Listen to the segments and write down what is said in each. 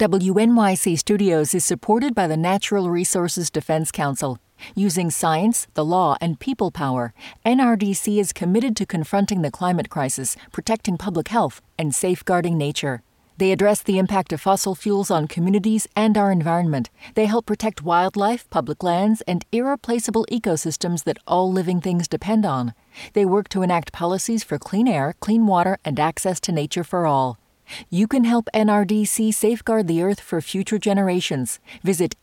WNYC Studios is supported by the Natural Resources Defense Council. Using science, the law, and people power, NRDC is committed to confronting the climate crisis, protecting public health, and safeguarding nature. They address the impact of fossil fuels on communities and our environment. They help protect wildlife, public lands, and irreplaceable ecosystems that all living things depend on. They work to enact policies for clean air, clean water, and access to nature for all. You can help NRDC safeguard the Earth for future generations. Visit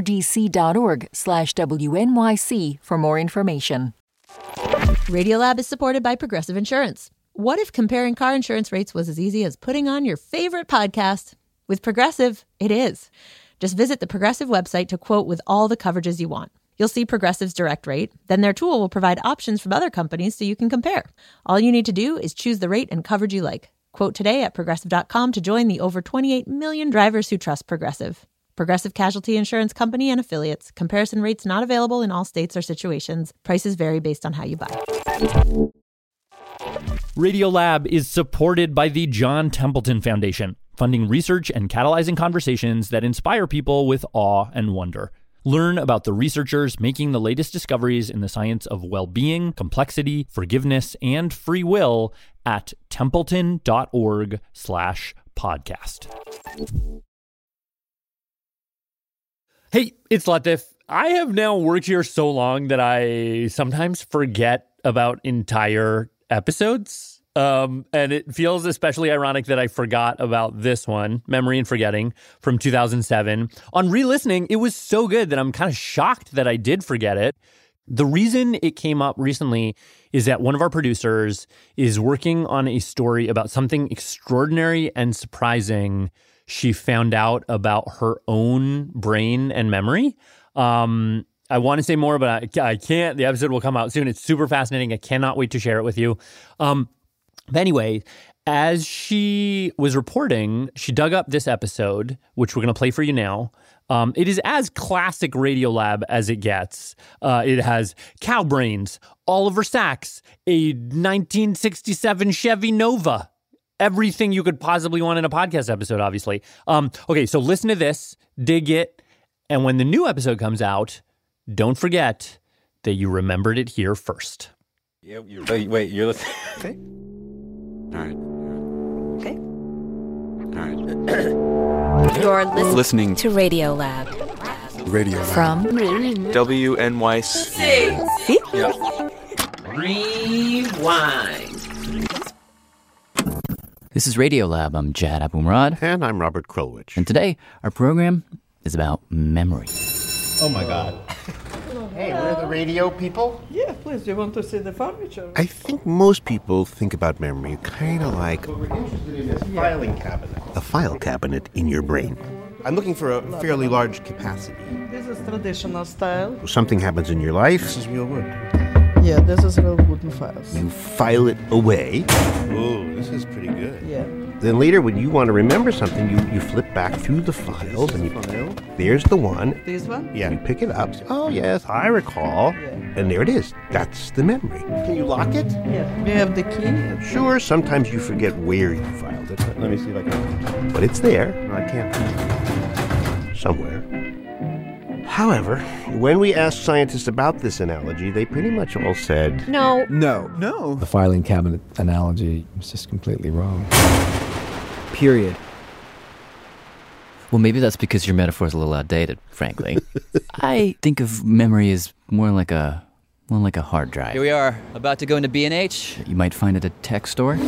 nrdc.org/WNYC for more information. Radiolab is supported by Progressive Insurance. What if comparing car insurance rates was as easy as putting on your favorite podcast? With Progressive, it is. Just visit the Progressive website to quote with all the coverages you want. You'll see Progressive's direct rate. Then their tool will provide options from other companies so you can compare. All you need to do is choose the rate and coverage you like. Quote today at Progressive.com to join the over 28 million drivers who trust Progressive. Progressive Casualty Insurance Company and Affiliates. Comparison rates not available in all states or situations. Prices vary based on how you buy. Radiolab is supported by the John Templeton Foundation, funding research and catalyzing conversations that inspire people with awe and wonder. Learn about the researchers making the latest discoveries in the science of well-being, complexity, forgiveness, and free will at templeton.org/podcast. Hey, it's Latif. I have now worked here so long that I sometimes forget about entire episodes. And it feels especially ironic that I forgot about this one, Memory and Forgetting, from 2007. On re-listening, it was so good that I'm kind of shocked that I did forget it. The reason it came up recently is that one of our producers is working on a story about something extraordinary and surprising she found out about her own brain and memory. I want to say more, but I can't. The episode will come out soon. It's super fascinating. I cannot wait to share it with you. But anyway, as she was reporting, she dug up this episode, which we're going to play for you now. It is as classic Radiolab as it gets. It has cow brains, Oliver Sacks, a 1967 Chevy Nova, everything you could possibly want in a podcast episode, obviously. Okay, so listen to this, dig it, and when the new episode comes out, don't forget that you remembered it here first. Yeah, wait, you're listening? Okay. All right. Okay. All right. You're listening to Radiolab. Radiolab. From WNYC. See? Yeah. Rewind. This is Radiolab. I'm Jad Abumrad. And I'm Robert Krulwich. And today, our program is about memory. Oh my God. Hey, we're the radio people. Yeah, please. Do you want to see the furniture? I think most people think about memory kind of like what we're interested in is filing cabinet. A file cabinet in your brain. I'm looking for a fairly large capacity. This is traditional style. Something happens in your life. This is real wood. Yeah, this is real wooden files. You file it away. Oh, this is pretty good. Yeah. Then later, when you want to remember something, you flip back through the files and there's the one. This one? Yeah. You pick it up. Oh, yes, I recall. Yeah. And there it is. That's the memory. Can you lock it? Yeah. We have the key. Sure, sometimes you forget where you filed it. Let me see if I can. But it's there. I can't. Somewhere. However, when we asked scientists about this analogy, they pretty much all said, No. The filing cabinet analogy is just completely wrong. Period. Well, maybe that's because your metaphor is a little outdated, frankly. I think of memory as more like a hard drive. Here we are, about to go into B&H. You might find at a tech store.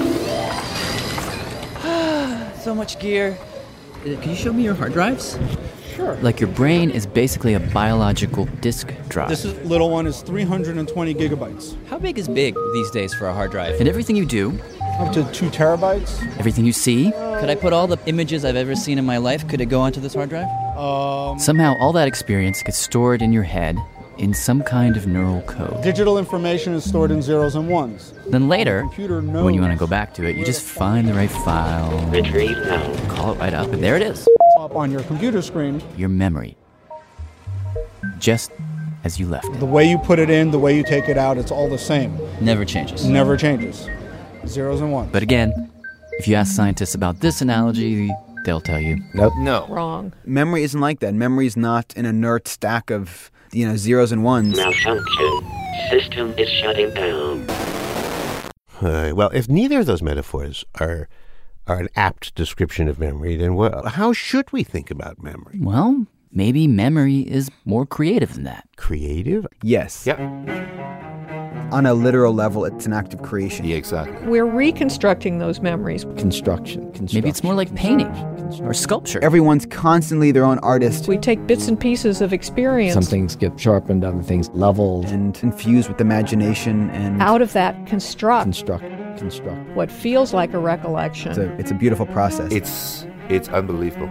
So much gear. Can you show me your hard drives? Sure. Like your brain is basically a biological disk drive. This little one is 320 gigabytes. How big is big these days for a hard drive? And everything you do, Up to 2 terabytes. everything you see, Could I put all the images I've ever seen in my life, could it go onto this hard drive? somehow all that experience gets stored in your head in some kind of neural code. Digital information is stored in zeros and ones. Then later, Computer knows when you want to go back to it, you just find the right file, Retrieve now. call it right up, and there it is. up on your computer screen. Your memory. Just as you left it. The way you put it in, the way you take it out, it's all the same. Never changes. Never changes. Zeros and ones. But again, if you ask scientists about this analogy, they'll tell you. Nope. No. Wrong. Memory isn't like that. Memory is not an inert stack of, zeros and ones. Malfunction. System is shutting down. Well, if neither of those metaphors are an apt description of memory, then how should we think about memory? Well, maybe memory is more creative than that. Creative? Yes. Yep. On a literal level, it's an act of creation. Yeah, exactly. We're reconstructing those memories. Construction. Maybe it's more like painting or sculpture. Everyone's constantly their own artist. We take bits and pieces of experience. Some things get sharpened, other things leveled. And infused with imagination and... Out of that, construct what feels like a recollection. It's a beautiful process. It's unbelievable.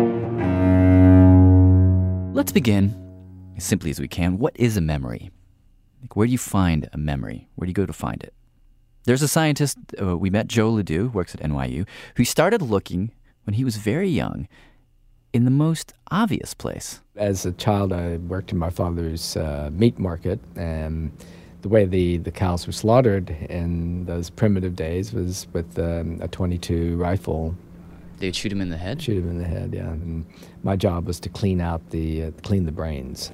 Let's begin as simply as we can. What is a memory? Where do you find a memory? Where do you go to find it? There's a scientist we met, Joe Ledoux, who works at NYU, who started looking when he was very young in the most obvious place. As a child, I worked in my father's meat market, and the way the cows were slaughtered in those primitive days was with a .22 rifle. They'd shoot him in the head? Shoot him in the head, yeah. And my job was to clean the brains.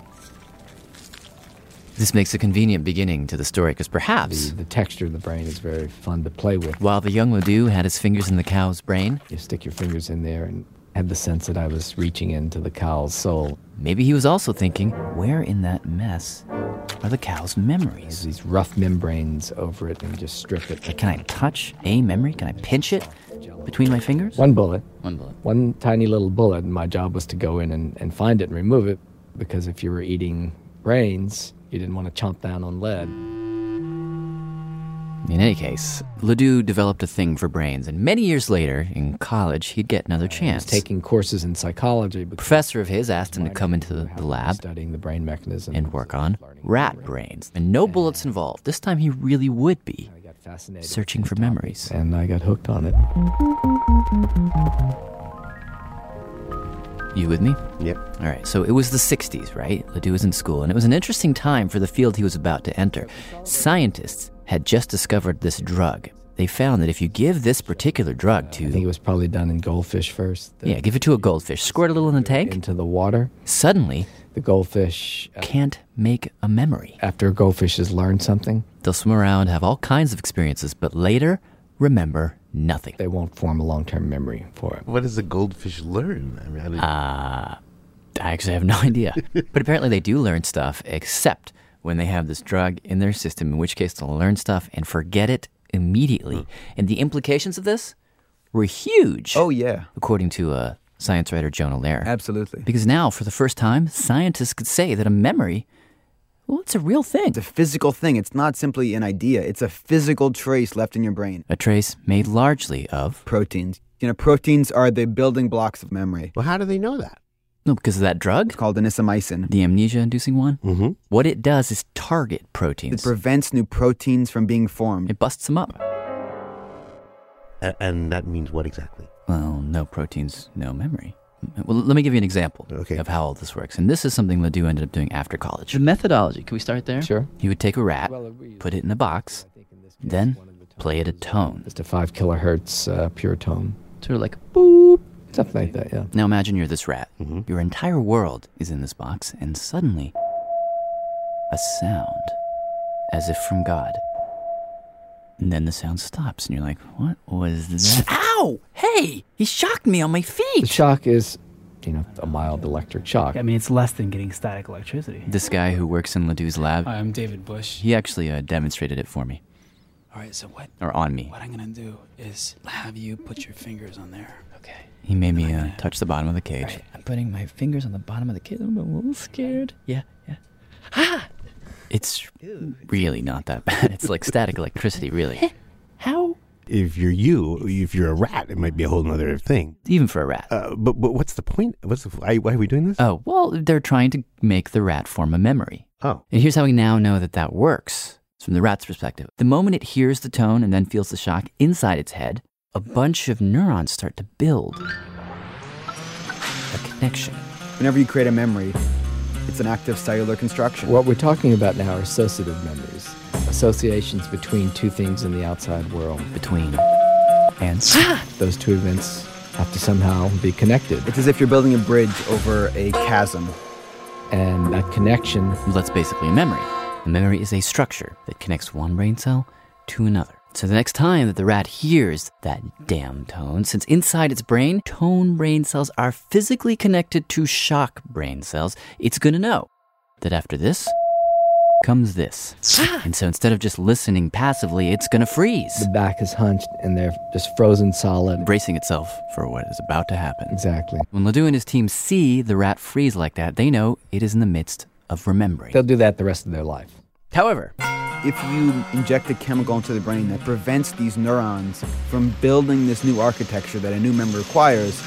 This makes a convenient beginning to the story, because perhaps... The texture of the brain is very fun to play with. While the young Ledoux had his fingers in the cow's brain... You stick your fingers in there and had the sense that I was reaching into the cow's soul. Maybe he was also thinking, where in that mess are the cow's memories? There's these rough membranes over it, and you just strip it. Can I touch a memory? Can I pinch it between my fingers? One bullet. One tiny little bullet, and my job was to go in and find it and remove it, because if you were eating brains... You didn't want to chomp down on lead. In any case, Ledoux developed a thing for brains, and many years later, in college, he'd get another chance. He was taking courses in psychology. A professor of his asked him to come into the lab studying the brain mechanism and work on rat brains. And no bullets involved. This time he really would be searching for memories. And I got hooked on it. You with me? Yep. All right, so it was the 60s, right? Ledoux was in school, and it was an interesting time for the field he was about to enter. Scientists had just discovered this drug. They found that if you give this particular drug to... I think it was probably done in goldfish first. Yeah, give it to a goldfish. Squirt a little in the tank. Into the water. Suddenly... The goldfish... can't make a memory. After a goldfish has learned something. They'll swim around, have all kinds of experiences, but later remember nothing. They won't form a long-term memory for it. What does the goldfish learn? I actually have no idea. But apparently they do learn stuff, except when they have this drug in their system, in which case they'll learn stuff and forget it immediately. And the implications of this were huge. Oh, yeah. According to science writer Jonah Lehrer. Absolutely. Because now, for the first time, scientists could say that a memory... Well, it's a real thing. It's a physical thing. It's not simply an idea. It's a physical trace left in your brain. A trace made largely of... proteins. Proteins are the building blocks of memory. Well, how do they know that? No, because of that drug? It's called anisomycin. The amnesia-inducing one? Mm-hmm. What it does is target proteins. It prevents new proteins from being formed. It busts them up. And that means what exactly? Well, no proteins, no memory. Well, let me give you an example of how all this works. And this is something Ledoux ended up doing after college. The methodology, can we start there? Sure. He would take a rat, put it in a box, then play it a tone. Just a 5 kilohertz pure tone. Sort of like boop. Something like that, yeah. Now imagine you're this rat. Mm-hmm. Your entire world is in this box, and suddenly, a sound, as if from God. And then the sound stops, and you're like, what was that? Ow! Hey! He shocked me on my feet! The shock is, a mild electric shock. I mean, it's less than getting static electricity. This guy who works in Ledoux's lab... Hi, I'm David Bush. He actually demonstrated it for me. All right, so what... Or on me. What I'm going to do is have you put your fingers on there. Okay. He made me touch the bottom of the cage. Right, I'm putting my fingers on the bottom of the cage. I'm a little scared. Yeah. Ah! It's really not that bad. It's like static electricity, really. How? If you're a rat, it might be a whole other thing. Even for a rat. But what's the point? Why are we doing this? Oh, well, they're trying to make the rat form a memory. Oh. And here's how we now know that works. From the rat's perspective. The moment it hears the tone and then feels the shock inside its head, a bunch of neurons start to build a connection. Whenever you create a memory, it's an act of cellular construction. What we're talking about now are associative memories. Associations between two things in the outside world. Between and... Those two events have to somehow be connected. It's as if you're building a bridge over a chasm. And that connection... That's basically a memory. A memory is a structure that connects one brain cell to another. So the next time that the rat hears that damn tone, since inside its brain, tone brain cells are physically connected to shock brain cells, it's going to know that after this comes this. And so instead of just listening passively, it's going to freeze. The back is hunched and they're just frozen solid. Bracing itself for what is about to happen. Exactly. When Ledoux and his team see the rat freeze like that, they know it is in the midst of remembering. They'll do that the rest of their life. However, if you inject a chemical into the brain that prevents these neurons from building this new architecture that a new memory requires,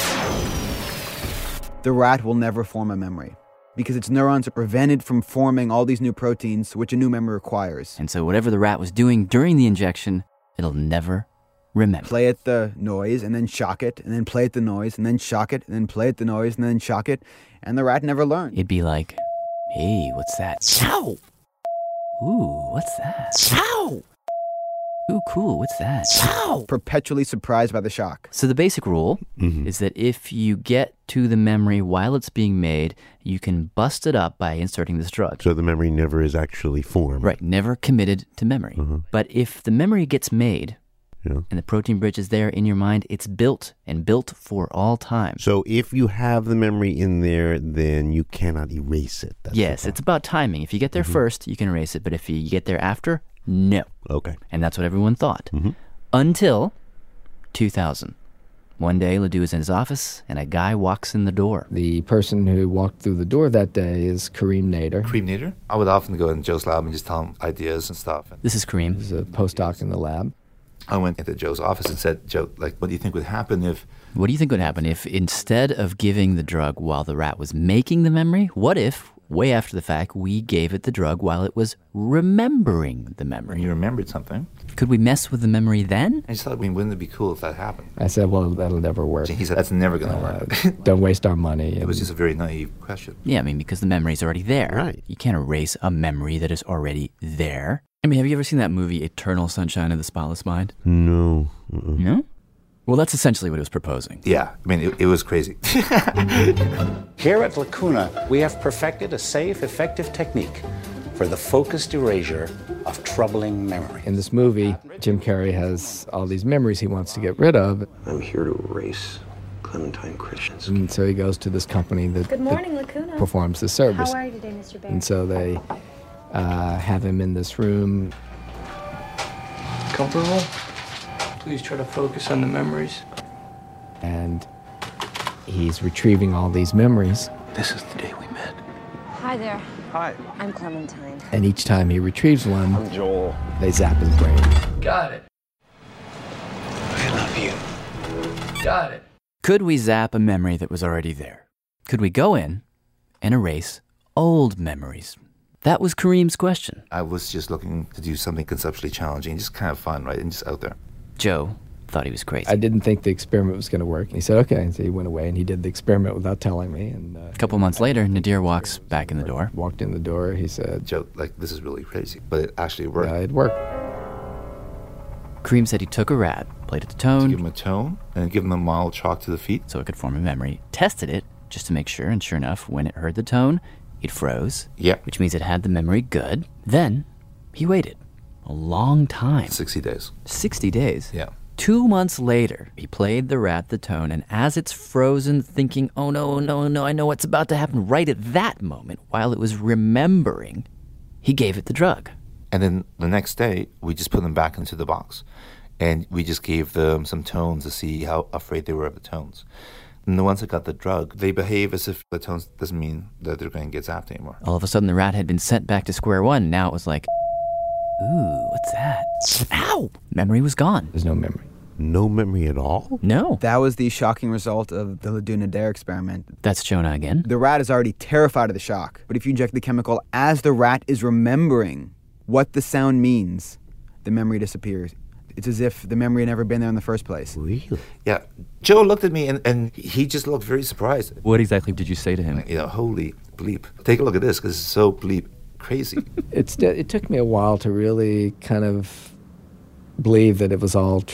the rat will never form a memory because its neurons are prevented from forming all these new proteins which a new memory requires. And so whatever the rat was doing during the injection, it'll never remember. Play at the noise and then shock it, and then play at the noise and then shock it, and then play at the noise and then shock it, and the rat never learned. It'd be like, hey, what's that? Ow! Ooh, what's that? Ow! Ooh, cool, what's that? Ow! Perpetually surprised by the shock. So the basic rule is that if you get to the memory while it's being made, you can bust it up by inserting this drug. So the memory never is actually formed. Right, never committed to memory. But if the memory gets made, and the protein bridge is there in your mind, it's built and built for all time. So if you have the memory in there, then you cannot erase it. Yes, it's about timing. If you get there first, you can erase it. But if you get there after, no. Okay. And that's what everyone thought. Until 2000. One day, Ledoux is in his office, and a guy walks in the door. The person who walked through the door that day is Kareem Nader. Kareem Nader? I would often go in Joe's lab and just tell him ideas and stuff. This is Kareem. He's a postdoc in the lab. I went into Joe's office and said, Joe, what do you think would happen if... What do you think would happen if instead of giving the drug while the rat was making the memory, what if, way after the fact, we gave it the drug while it was remembering the memory? You remembered something. Could we mess with the memory then? I just thought, wouldn't it be cool if that happened? I said, well, that'll never work. He said, that's never going to work. Don't waste our money. It was just a very naive question. Yeah, because the memory's already there. Right. You can't erase a memory that is already there. Have you ever seen that movie, Eternal Sunshine of the Spotless Mind? No. No? Well, that's essentially what it was proposing. Yeah, it was crazy. Here at Lacuna, we have perfected a safe, effective technique for the focused erasure of troubling memory. In this movie, Jim Carrey has all these memories he wants to get rid of. I'm here to erase Clementine Christensen. And so he goes to this company that, Good morning, Lacuna. Performs the service. How are you today, Mr. Bear? And so they have him in this room. Comfortable? Please try to focus on the memories. And he's retrieving all these memories. This is the day we met. Hi there. Hi. I'm Clementine. And each time he retrieves one, I'm Joel. They zap his brain. Got it. I love you. Got it. Could we zap a memory that was already there? Could we go in and erase old memories? That was Kareem's question. I was just looking to do something conceptually challenging, just kind of fun, right? And just out there. Joe thought he was crazy. I didn't think the experiment was going to work. And he said, okay. And so he went away and he did the experiment without telling me. And a couple months later, Nadir walks back in the door. Walked in the door. He said, Joe, this is really crazy. But it actually worked. It worked. Kareem said he took a rat, played it the tone. Give him a tone, and give him a mild chalk to the feet. So it could form a memory. Tested it just to make sure. And sure enough, when it heard the tone, it froze. Yeah. Which means it had the memory good. Then he waited a long time. 60 days. 60 days? Yeah. 2 months later, he played the rat the tone, and as it's frozen, thinking, oh no, I know what's about to happen, right at that moment, while it was remembering, he gave it the drug. And then the next day, we just put them back into the box. And we just gave them some tones to see how afraid they were of the tones. And the ones that got the drug, they behave as if the tones doesn't mean that they're going to get zapped anymore. All of a sudden, the rat had been sent back to square one. Now it was like, ooh, what's that? Ow! Memory was gone. There's no memory. No memory at all? No. That was the shocking result of the Ledoux-Nader experiment. That's Jonah again. The rat is already terrified of the shock. But if you inject the chemical as the rat is remembering what the sound means, the memory disappears. It's as if the memory had never been there in the first place. Really? Yeah. Joe looked at me and he just looked very surprised. What exactly did you say to him? Holy bleep. Take a look at this because it's so bleep crazy. It took me a while to really kind of believe that it was all true.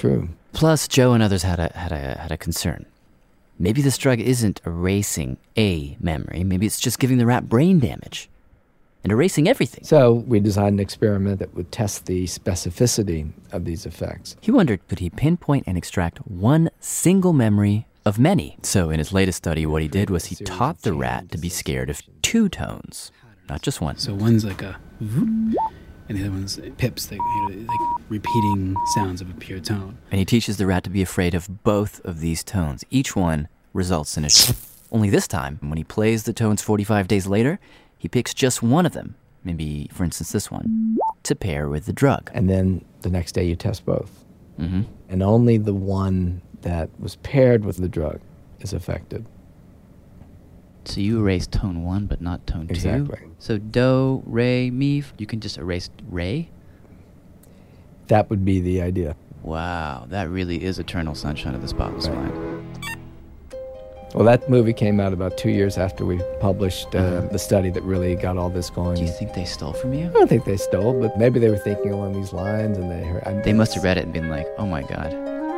Plus, Joe and others had a concern. Maybe this drug isn't erasing a memory. Maybe it's just giving the rat brain damage and erasing everything. So we designed an experiment that would test the specificity of these effects. He wondered, could he pinpoint and extract one single memory of many? So in his latest study, what he did was he taught the rat to be scared of two tones, not just one. So one's like a and the other one's pips, like repeating sounds of a pure tone. And he teaches the rat to be afraid of both of these tones. Each one results in a Only this time, when he plays the tones 45 days later, he picks just one of them, maybe, for instance, this one, to pair with the drug. And then the next day you test both. Mm-hmm. And only the one that was paired with the drug is affected. So you erase tone 1, but not tone 2? Exactly. So do, re, mi, you can just erase re? That would be the idea. Wow, that really is Eternal Sunshine of the Spotless Mind. Well, that movie came out about 2 years after we published the study that really got all this going. Do you think they stole from you? I don't think they stole, but maybe they were thinking along these lines, and they heard... They must have read it and been like, oh my God.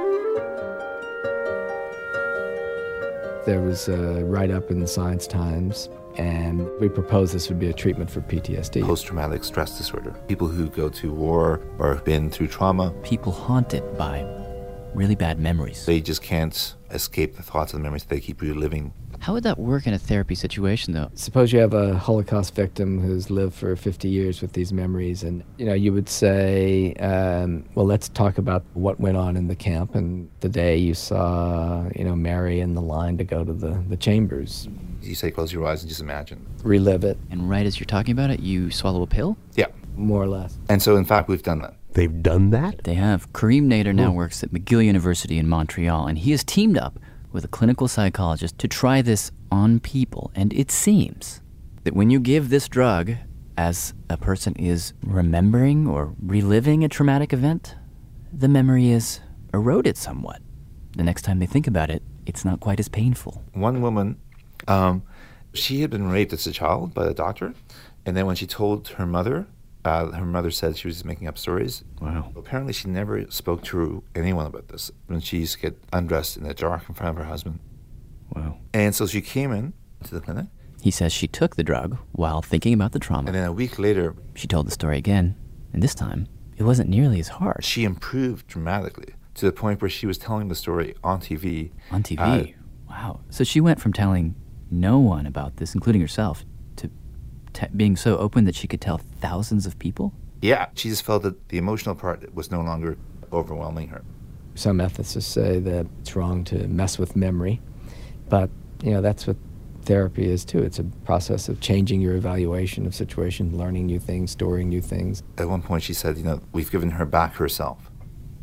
There was a write-up in the Science Times, and we proposed this would be a treatment for PTSD. Post-traumatic stress disorder. People who go to war or have been through trauma. People haunted by really bad memories. They just can't escape the thoughts and the memories. They keep reliving. How would that work in a therapy situation, though? Suppose you have a Holocaust victim who's lived for 50 years with these memories, and you would say, well, let's talk about what went on in the camp and the day you saw, Mary in the line to go to the chambers. You say close your eyes and just imagine. Relive it. And right as you're talking about it, you swallow a pill? Yeah. More or less. And so, in fact, we've done that. They've done that? They have. Kareem Nader now works at McGill University in Montreal, and he has teamed up with a clinical psychologist to try this on people. And it seems that when you give this drug as a person is remembering or reliving a traumatic event, the memory is eroded somewhat. The next time they think about it, it's not quite as painful. One woman, she had been raped as a child by a doctor, and then when she told her mother said she was just making up stories. Wow. Apparently she never spoke to anyone about this when she used to get undressed in the dark in front of her husband. Wow. And so she came in to the clinic. He says she took the drug while thinking about the trauma. And then a week later, she told the story again, and this time it wasn't nearly as hard. She improved dramatically to the point where she was telling the story on TV. On TV? Wow. So she went from telling no one about this, including herself, being so open that she could tell thousands of people? Yeah, she just felt that the emotional part was no longer overwhelming her. Some ethicists say that it's wrong to mess with memory, but that's what therapy is too. It's a process of changing your evaluation of situations, learning new things, storing new things. At one point she said, we've given her back herself.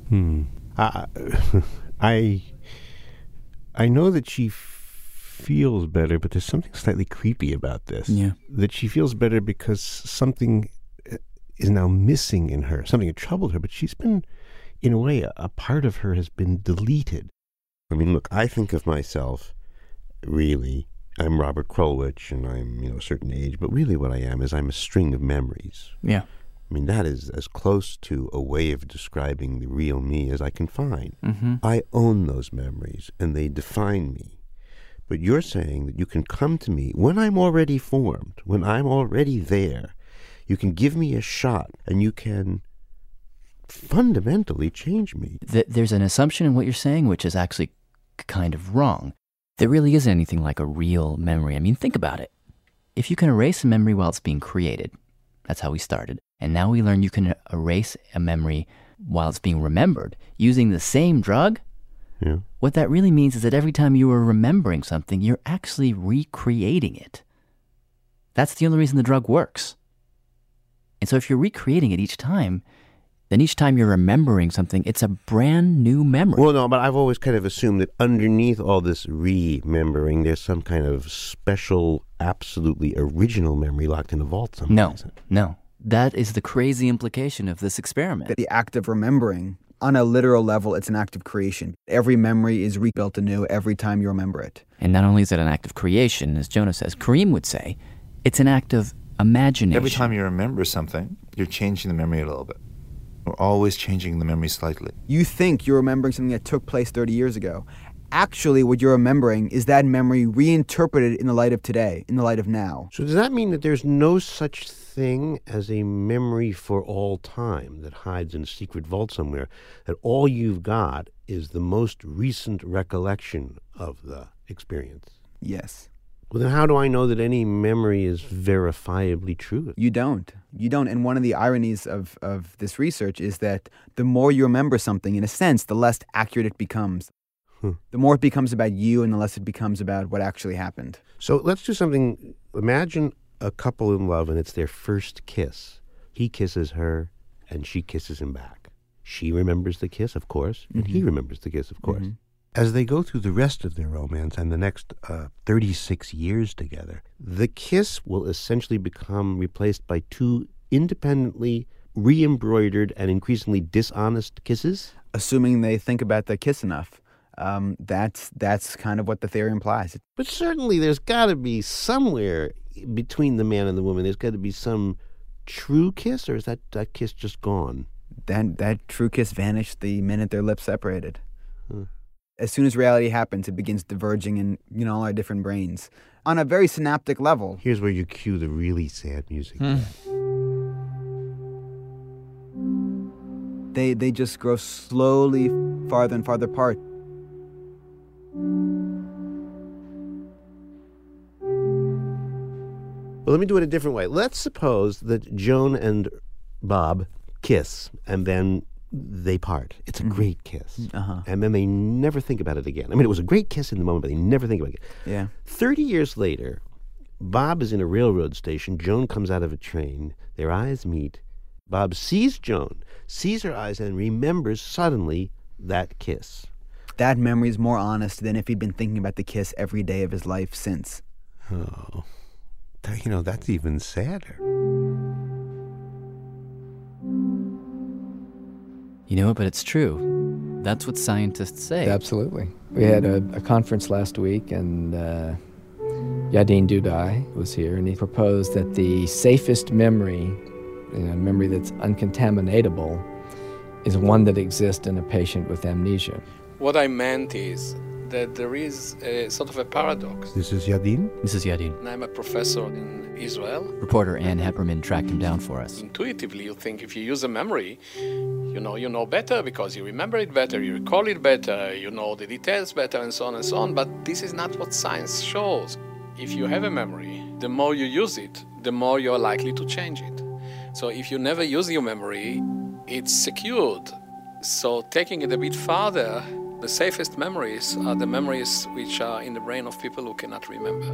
I know that she feels better, but there's something slightly creepy about this. Yeah. That she feels better because something is now missing in her. Something had troubled her, but she's been, in a way, a part of her has been deleted. I mean, look, I think of myself, really, I'm Robert Krulwich, and I'm, a certain age, but really what I am is I'm a string of memories. Yeah. I mean, that is as close to a way of describing the real me as I can find. Mm-hmm. I own those memories, and they define me. But you're saying that you can come to me when I'm already formed, when I'm already there. You can give me a shot, and you can fundamentally change me. There's an assumption in what you're saying, which is actually kind of wrong. There really isn't anything like a real memory. I mean, think about it. If you can erase a memory while it's being created, that's how we started. And now we learn you can erase a memory while it's being remembered using the same drug. Yeah. What that really means is that every time you are remembering something, you're actually recreating it. That's the only reason the drug works. And so if you're recreating it each time, then each time you're remembering something, it's a brand new memory. Well, no, but I've always kind of assumed that underneath all this remembering, there's some kind of special, absolutely original memory locked in a vault somewhere. No. That is the crazy implication of this experiment. The act of remembering, on a literal level, it's an act of creation. Every memory is rebuilt anew every time you remember it. And not only is it an act of creation, as Jonah says, Kareem would say, it's an act of imagination. Every time you remember something, you're changing the memory a little bit. We're always changing the memory slightly. You think you're remembering something that took place 30 years ago. Actually, what you're remembering is that memory reinterpreted in the light of today, in the light of now. So does that mean that there's no such thing as a memory for all time that hides in a secret vault somewhere, that all you've got is the most recent recollection of the experience? Yes. Well, then how do I know that any memory is verifiably true? You don't. You don't. And one of the ironies of this research is that the more you remember something, in a sense, the less accurate it becomes. The more it becomes about you and the less it becomes about what actually happened. So let's do something. Imagine a couple in love and it's their first kiss. He kisses her and she kisses him back. She remembers the kiss, of course, and he remembers the kiss, of course. As they go through the rest of their romance and the next 36 years together, the kiss will essentially become replaced by two independently re-embroidered and increasingly dishonest kisses? Assuming they think about the kiss enough. That's kind of what the theory implies. But certainly there's got to be somewhere between the man and the woman, there's got to be some true kiss, or is that kiss just gone? That true kiss vanished the minute their lips separated. As soon as reality happens, it begins diverging in all our different brains on a very synaptic level. Here's where you cue the really sad music. They just grow slowly farther and farther apart. Well, let me do it a different way. Let's suppose that Joan and Bob kiss, and then they part. It's a great kiss. And then they never think about it again. I mean, it was a great kiss in the moment, but they never think about it again. Yeah. 30 years later, Bob is in a railroad station. Joan comes out of a train. Their eyes meet. Bob sees Joan, sees her eyes, and remembers suddenly that kiss. That memory is more honest than if he'd been thinking about the kiss every day of his life since. Oh, that's even sadder. But it's true. That's what scientists say. Absolutely. We had a conference last week, and Yadin Dudai was here, and he proposed that the safest memory, a memory that's uncontaminatable, is one that exists in a patient with amnesia. What I meant is that there is a sort of a paradox. This is Yadin? This is Yadin. And I'm a professor in Israel. Reporter Ann Hepperman tracked him down for us. Intuitively, you think if you use a memory, you know better because you remember it better, you recall it better, you know the details better, and so on and so on. But this is not what science shows. If you have a memory, the more you use it, the more you're likely to change it. So if you never use your memory, it's secured. So taking it a bit farther, the safest memories are the memories which are in the brain of people who cannot remember.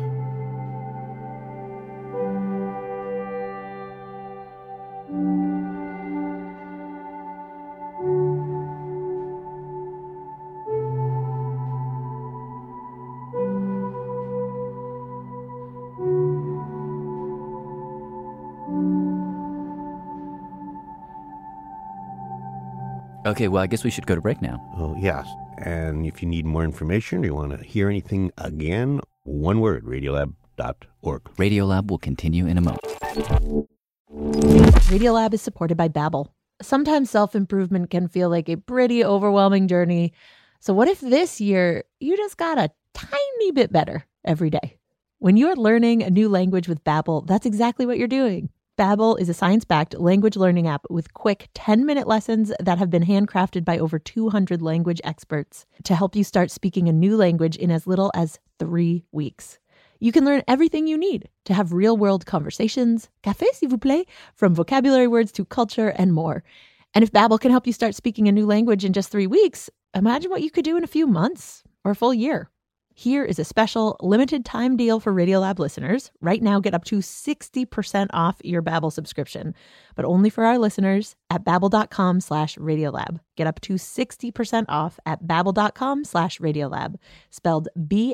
Okay, well, I guess we should go to break now. Oh, yes. And if you need more information or you want to hear anything again, one word, radiolab.org. Radiolab will continue in a moment. Radiolab is supported by Babbel. Sometimes self-improvement can feel like a pretty overwhelming journey. So what if this year you just got a tiny bit better every day? When you're learning a new language with Babbel, that's exactly what you're doing. Babbel is a science-backed language learning app with quick 10-minute lessons that have been handcrafted by over 200 language experts to help you start speaking a new language in as little as 3 weeks. You can learn everything you need to have real-world conversations, café s'il vous plaît, from vocabulary words to culture and more. And if Babbel can help you start speaking a new language in just 3 weeks, imagine what you could do in a few months or a full year. Here is a special limited time deal for Radiolab listeners. Right now, get up to 60% off your Babbel subscription, but only for our listeners at babbel.com/Radiolab. Get up to 60% off at babbel.com/Radiolab, spelled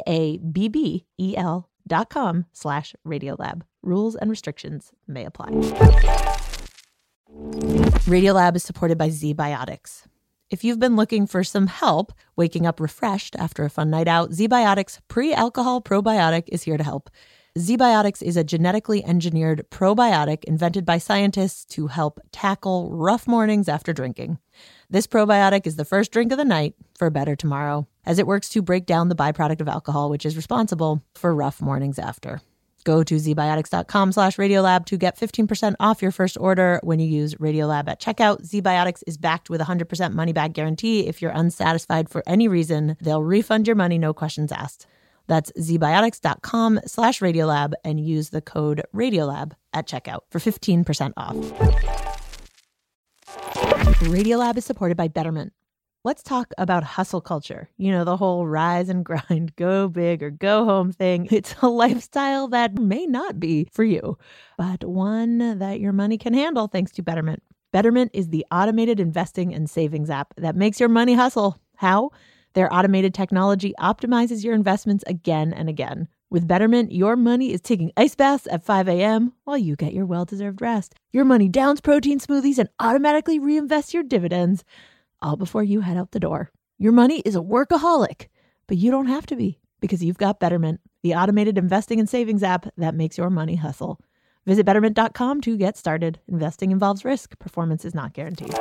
BABBEL.com/Radiolab. Rules and restrictions may apply. Radiolab is supported by ZBiotics. If you've been looking for some help waking up refreshed after a fun night out, ZBiotics Pre-Alcohol Probiotic is here to help. ZBiotics is a genetically engineered probiotic invented by scientists to help tackle rough mornings after drinking. This probiotic is the first drink of the night for a better tomorrow, as it works to break down the byproduct of alcohol, which is responsible for rough mornings after. Go to zbiotics.com/Radiolab to get 15% off your first order when you use Radiolab at checkout. ZBiotics is backed with a 100% money-back guarantee. If you're unsatisfied for any reason, they'll refund your money, no questions asked. That's zbiotics.com/Radiolab and use the code Radiolab at checkout for 15% off. Radiolab is supported by Betterment. Let's talk about hustle culture. You know, the whole rise and grind, go big or go home thing. It's a lifestyle that may not be for you, but one that your money can handle thanks to Betterment. Betterment is the automated investing and savings app that makes your money hustle. How? Their automated technology optimizes your investments again and again. With Betterment, your money is taking ice baths at 5 a.m. while you get your well-deserved rest. Your money downs protein smoothies and automatically reinvests your dividends, all before you head out the door. Your money is a workaholic, but you don't have to be because you've got Betterment, the automated investing and savings app that makes your money hustle. Visit Betterment.com to get started. Investing involves risk. Performance is not guaranteed.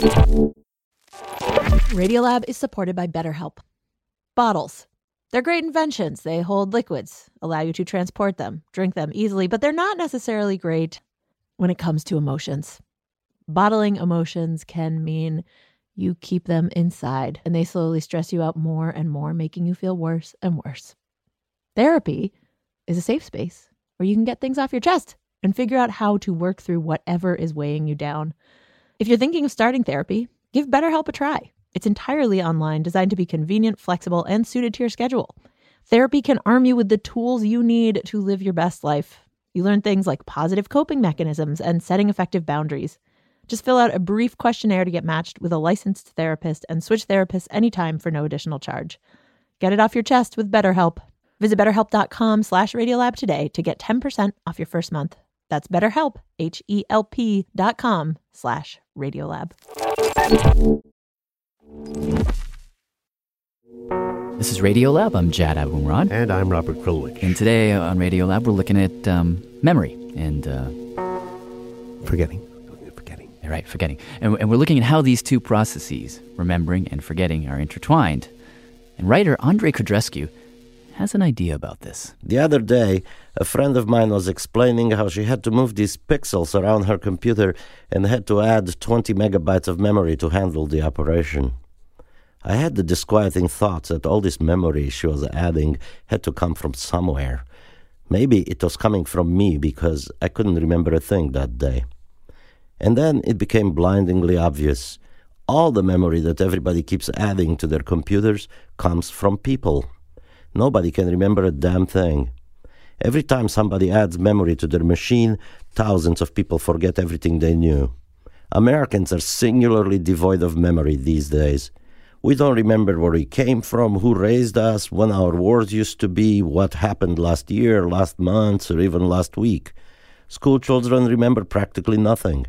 Radiolab is supported by BetterHelp. Bottles. They're great inventions. They hold liquids, allow you to transport them, drink them easily, but they're not necessarily great when it comes to emotions. Bottling emotions can mean you keep them inside and they slowly stress you out more and more, making you feel worse and worse. Therapy is a safe space where you can get things off your chest and figure out how to work through whatever is weighing you down. If you're thinking of starting therapy, give BetterHelp a try. It's entirely online, designed to be convenient, flexible, and suited to your schedule. Therapy can arm you with the tools you need to live your best life. You learn things like positive coping mechanisms and setting effective boundaries. Just fill out a brief questionnaire to get matched with a licensed therapist and switch therapists anytime for no additional charge. Get it off your chest with BetterHelp. Visit BetterHelp.com/Radiolab today to get 10% off your first month. That's BetterHelp, HELP.com/Radiolab. This is Radiolab. I'm Jad Abumrad. And I'm Robert Krulwich. And today on Radiolab, we're looking at memory and... Forgetting. Right, forgetting. And we're looking at how these two processes, remembering and forgetting, are intertwined. And writer Andrei Codrescu has an idea about this. The other day, a friend of mine was explaining how she had to move these pixels around her computer and had to add 20 megabytes of memory to handle the operation. I had the disquieting thought that all this memory she was adding had to come from somewhere. Maybe it was coming from me because I couldn't remember a thing that day. And then it became blindingly obvious. All the memory that everybody keeps adding to their computers comes from people. Nobody can remember a damn thing. Every time somebody adds memory to their machine, thousands of people forget everything they knew. Americans are singularly devoid of memory these days. We don't remember where we came from, who raised us, when our wars used to be, what happened last year, last month, or even last week. School children remember practically nothing.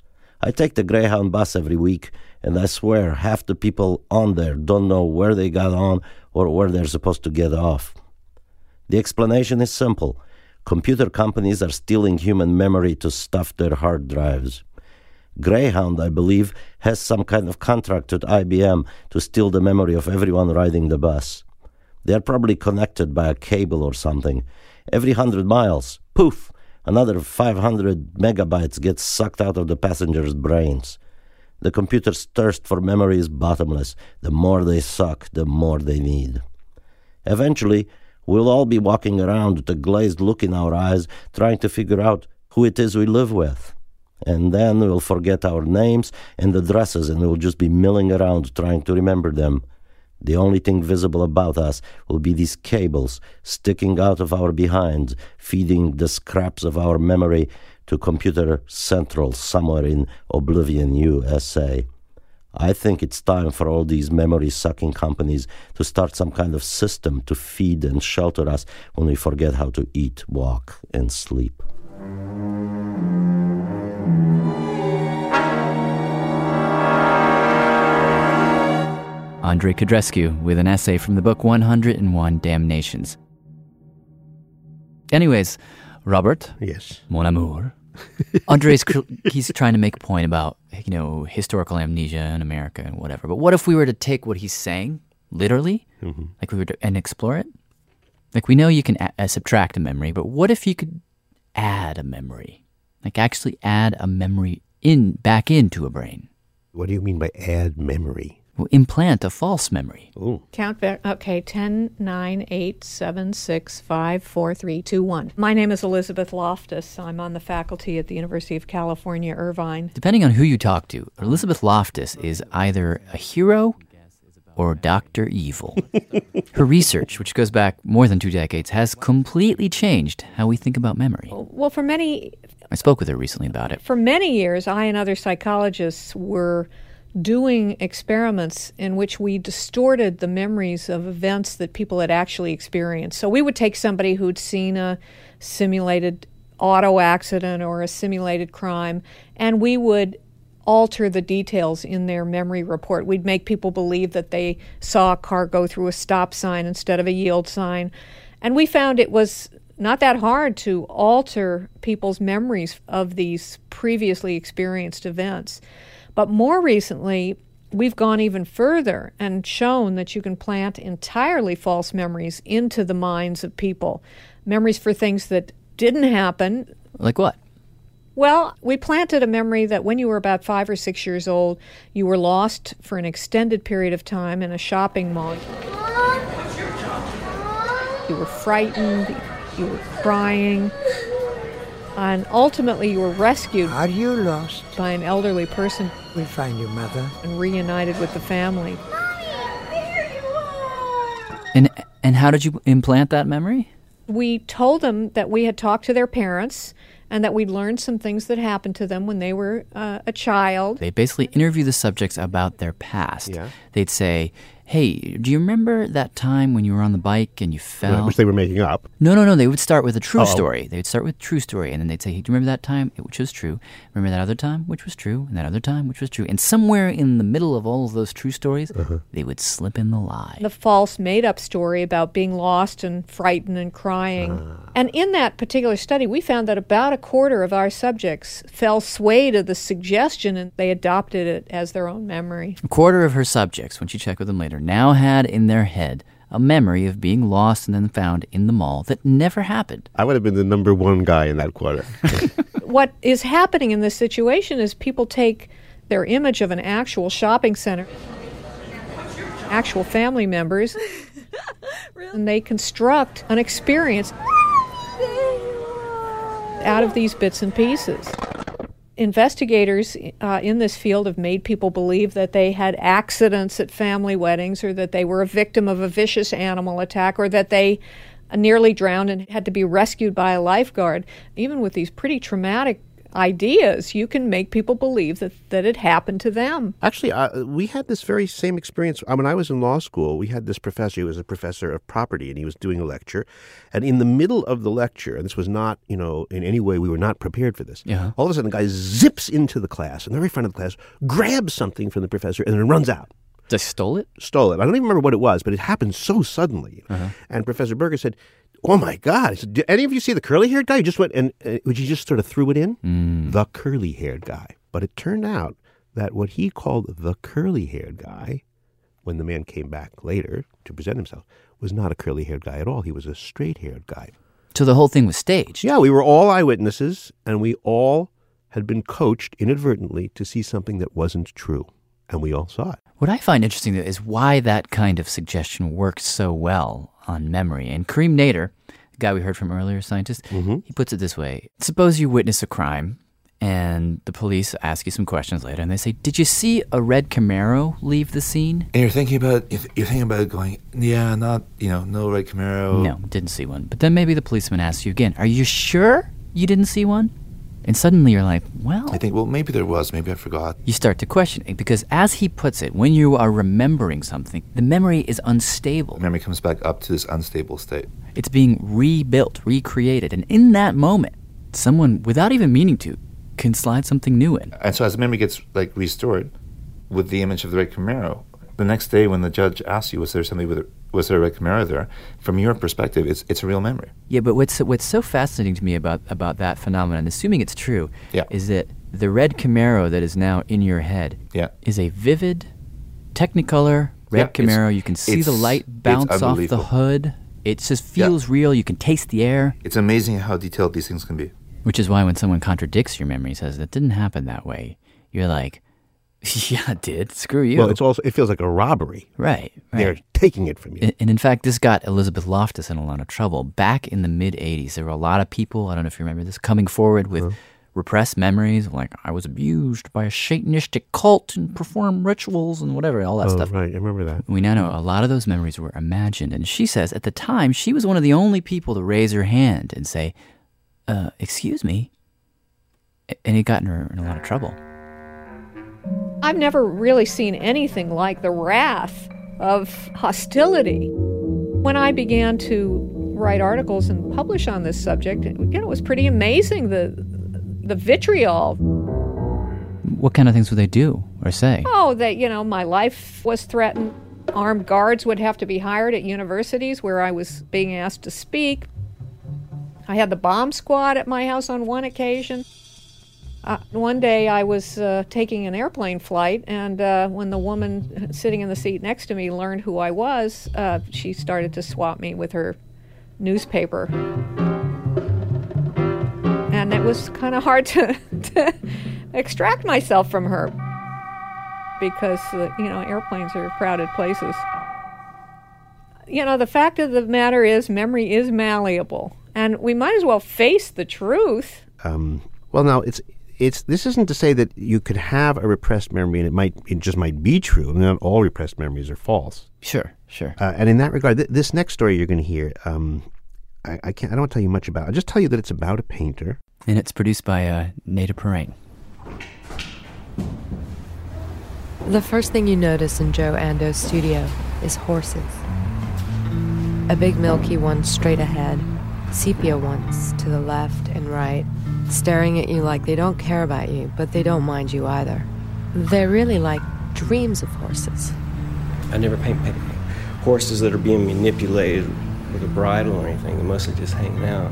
I take the Greyhound bus every week, and I swear half the people on there don't know where they got on or where they're supposed to get off. The explanation is simple. Computer companies are stealing human memory to stuff their hard drives. Greyhound, I believe, has some kind of contract with IBM to steal the memory of everyone riding the bus. They're probably connected by a cable or something. Every 100 miles, poof! Another 500 megabytes gets sucked out of the passengers' brains. The computer's thirst for memory is bottomless. The more they suck, the more they need. Eventually, we'll all be walking around with a glazed look in our eyes, trying to figure out who it is we live with. And then we'll forget our names and addresses, and we'll just be milling around trying to remember them. The only thing visible about us will be these cables sticking out of our behinds, feeding the scraps of our memory to Computer Central somewhere in Oblivion, USA. I think it's time for all these memory-sucking companies to start some kind of system to feed and shelter us when we forget how to eat, walk, and sleep. Andrei Codrescu with an essay from the book 101 Damnations. Anyways, Robert. Yes. Mon amour. Andre's he's trying to make a point about, historical amnesia in America and whatever. But what if we were to take what he's saying literally, and explore it? Like, we know you can subtract a memory, but what if you could add a memory? Like, actually add a memory back into a brain. What do you mean by add memory? Well, implant a false memory. Ooh. Count back. Okay, 10, 9, 8, 7, 6, 5, 4, 3, 2, 1. My name is Elizabeth Loftus. I'm on the faculty at the University of California, Irvine. Depending on who you talk to, Elizabeth Loftus is either a hero or Dr. Evil. Her research, which goes back more than 2 decades, has completely changed how we think about memory. Well, I spoke with her recently about it. For many years, I and other psychologists were doing experiments in which we distorted the memories of events that people had actually experienced. So we would take somebody who'd seen a simulated auto accident or a simulated crime, and we would alter the details in their memory report. We'd make people believe that they saw a car go through a stop sign instead of a yield sign. And we found it was not that hard to alter people's memories of these previously experienced events. But more recently, we've gone even further and shown that you can plant entirely false memories into the minds of people. Memories for things that didn't happen. Like what? Well, we planted a memory that when you were about 5 or 6 years old, you were lost for an extended period of time in a shopping mall. You were frightened, you were crying, and ultimately you were rescued. Are you lost? By an elderly person. We'll find your mother. And reunited with the family. And how did you implant that memory? We told them that we had talked to their parents and that we'd learned some things that happened to them when they were a child. They basically interview the subjects about their past. Yeah. They'd say, hey, do you remember that time when you were on the bike and you fell? Which they were making up. No. They would start with a true story. They would start with true story, and then they'd say, hey, do you remember that time, which was true? Remember that other time, which was true? And that other time, which was true? And somewhere in the middle of all of those true stories, they would slip in the lie. The false made-up story about being lost and frightened and crying. And in that particular study, we found that about a quarter of our subjects fell sway to the suggestion, and they adopted it as their own memory. A quarter of her subjects, when she checked with them later, now had in their head a memory of being lost and then found in the mall that never happened. I would have been the number one guy in that quarter. What is happening in this situation is people take their image of an actual shopping center, actual family members, and they construct an experience out of these bits and pieces. Investigators in this field have made people believe that they had accidents at family weddings, or that they were a victim of a vicious animal attack, or that they nearly drowned and had to be rescued by a lifeguard. Even with these pretty traumatic ideas, you can make people believe that it happened to them. Actually, we had this very same experience. When I was in law school, we had this professor. He was a professor of property, and he was doing a lecture. And in the middle of the lecture, and this was not, in any way, we were not prepared for this. Yeah. All of a sudden, the guy zips into the class, in the very front of the class, grabs something from the professor, and then runs out. They stole it? Stole it. I don't even remember what it was, but it happened so suddenly. And Professor Berger said, oh, my God. Said, did any of you see the curly-haired guy? He just went and he just sort of threw it in? The curly-haired guy. But it turned out that what he called the curly-haired guy, when the man came back later to present himself, was not a curly-haired guy at all. He was a straight-haired guy. So the whole thing was staged? Yeah, we were all eyewitnesses, and we all had been coached inadvertently to see something that wasn't true. And we all saw it. What I find interesting, though, is why that kind of suggestion works so well on memory. And Kareem Nader, the guy we heard from earlier, scientist, he puts it this way. Suppose you witness a crime, and the police ask you some questions later, and they say, did you see a red Camaro leave the scene? And you're thinking about it going, yeah, not, no red Camaro. No, didn't see one. But then maybe the policeman asks you again, are you sure you didn't see one? And suddenly you're like, well... I think, maybe there was. Maybe I forgot. You start to question it, because as he puts it, when you are remembering something, the memory is unstable. Memory comes back up to this unstable state. It's being rebuilt, recreated. And in that moment, someone, without even meaning to, can slide something new in. And so as the memory gets, restored with the image of the red Camaro, the next day when the judge asks you, was there somebody with was there a red Camaro there? From your perspective, it's a real memory. Yeah, but what's so fascinating to me about that phenomenon, assuming it's true, is that the red Camaro that is now in your head is a vivid, Technicolor red Camaro. You can see the light bounce off the hood. It just feels real. You can taste the air. It's amazing how detailed these things can be. Which is why when someone contradicts your memory, says that didn't happen that way, you're like, yeah, it did. Screw you. Well, it feels like a robbery. Right. They're taking it from you. And in fact, this got Elizabeth Loftus in a lot of trouble. Back in the mid-'80s, there were a lot of people, I don't know if you remember this, coming forward with repressed memories, like I was abused by a Satanistic cult and performed rituals and whatever, all that stuff. Right, I remember that. We now know a lot of those memories were imagined. And she says at the time, she was one of the only people to raise her hand and say, excuse me. And it got her in a lot of trouble. I've never really seen anything like the wrath of hostility. When I began to write articles and publish on this subject, it was pretty amazing, the vitriol. What kind of things would they do or say? Oh, that, my life was threatened. Armed guards would have to be hired at universities where I was being asked to speak. I had the bomb squad at my house on one occasion. One day I was taking an airplane flight, and when the woman sitting in the seat next to me learned who I was, she started to swat me with her newspaper. And it was kind of hard to extract myself from her because, airplanes are crowded places. The fact of the matter is memory is malleable, and we might as well face the truth. Well, now, this isn't to say that you could have a repressed memory and it just might be true. I mean, not all repressed memories are false. Sure. And in that regard, this next story you're going to hear, I don't want to tell you much about it. I'll just tell you that it's about a painter. And it's produced by Neda Perrine. The first thing you notice in Joe Ando's studio is horses. A big milky one straight ahead, sepia ones to the left and right, staring at you like they don't care about you, but they don't mind you either. They're really like dreams of horses. I never paint horses that are being manipulated with a bridle or anything. They're mostly just hanging out.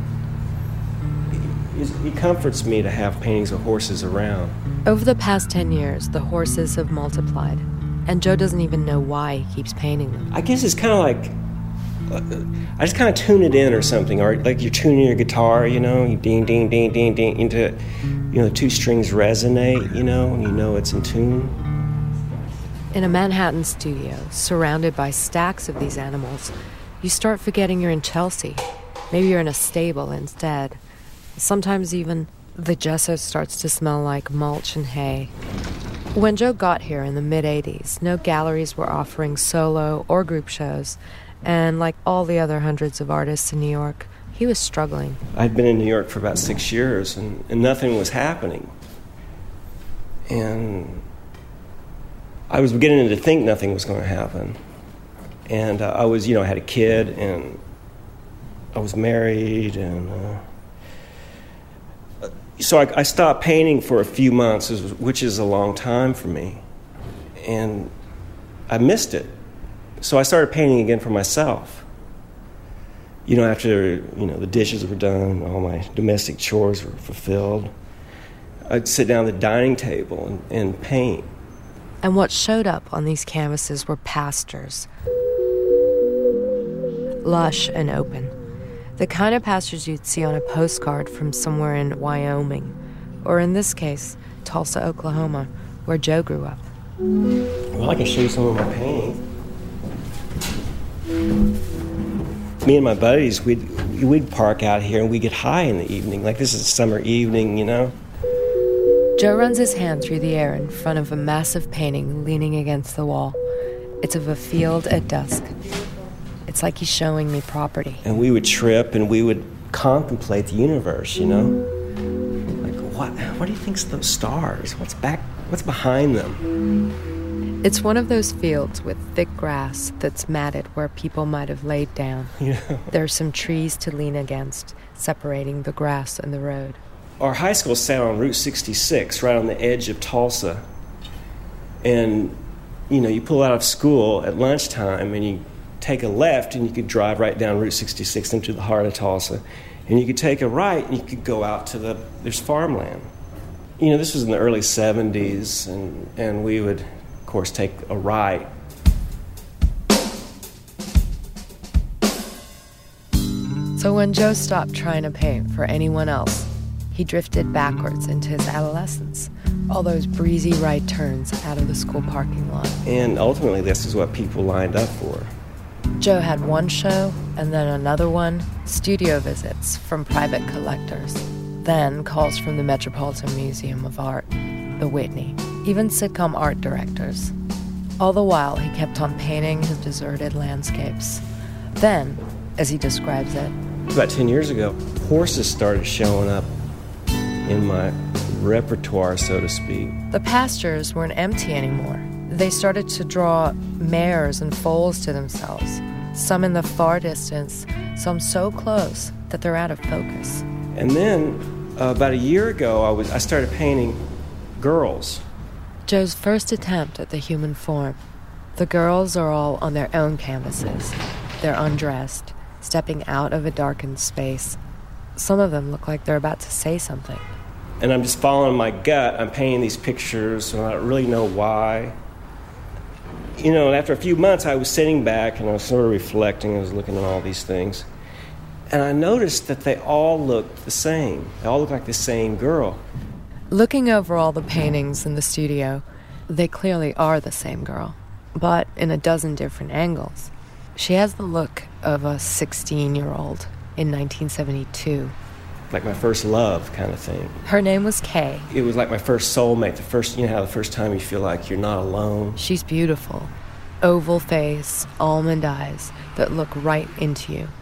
It comforts me to have paintings of horses around. Over the past 10 years, the horses have multiplied, and Joe doesn't even know why he keeps painting them. I guess it's kind of like, I just kind of tune it in or something, or like you're tuning your guitar, you ding, ding, ding, ding, ding, into, the two strings resonate, and you know it's in tune. In a Manhattan studio, surrounded by stacks of these animals, you start forgetting you're in Chelsea. Maybe you're in a stable instead. Sometimes even the gesso starts to smell like mulch and hay. When Joe got here in the mid-'80s, no galleries were offering solo or group shows, and like all the other hundreds of artists in New York, he was struggling. I'd been in New York for about 6 years, and nothing was happening. And I was beginning to think nothing was going to happen. And I was, I had a kid, and I was married, and so I stopped painting for a few months, which is a long time for me. And I missed it. So I started painting again for myself. After, the dishes were done, all my domestic chores were fulfilled, I'd sit down at the dining table and paint. And what showed up on these canvases were pastures. Lush and open. The kind of pastures you'd see on a postcard from somewhere in Wyoming, or in this case, Tulsa, Oklahoma, where Joe grew up. Well, I can show you some of my paintings. Me and my buddies, we'd park out here and we'd get high in the evening. Like this is a summer evening, Joe runs his hand through the air in front of a massive painting leaning against the wall. It's of a field at dusk. It's like he's showing me property. And we would trip and we would contemplate the universe, Like, what do you think's those stars? What's behind them? It's one of those fields with thick grass that's matted where people might have laid down. There are some trees to lean against, separating the grass and the road. Our high school sat on Route 66, right on the edge of Tulsa. And, you pull out of school at lunchtime and take a left and you could drive right down Route 66 into the heart of Tulsa. And you could take a right and you could go out to there's farmland. You know, this was in the early 70s, and we would, of course, take a right. So when Joe stopped trying to paint for anyone else, he drifted backwards into his adolescence, all those breezy right turns out of the school parking lot. And ultimately, this is what people lined up for. Joe had one show, and then another one, studio visits from private collectors, then calls from the Metropolitan Museum of Art, the Whitney, even sitcom art directors. All the while, he kept on painting his deserted landscapes. Then, as he describes it, about 10 years ago, horses started showing up in my repertoire, so to speak. the pastures weren't empty anymore. They started to draw mares and foals to themselves, some in the far distance, some so close that they're out of focus. And then, about a year ago, I started painting girls. Joe's first attempt at the human form. The girls are all on their own canvases. They're undressed, stepping out of a darkened space. Some of them look like they're about to say something. And I'm just following my gut. I'm painting these pictures, and I don't really know why. You know, after a few months, I was sitting back, and I was sort of reflecting. I was looking at all these things. And I noticed that they all looked the same. They all looked like the same girl. Looking over all the paintings in the studio, they clearly are the same girl, but in a dozen different angles. She has the look of a 16-year-old in 1972. Like my first love kind of thing. Her name was Kay. It was like my first soulmate, the first time you feel like you're not alone. She's beautiful. Oval face, almond eyes that look right into you.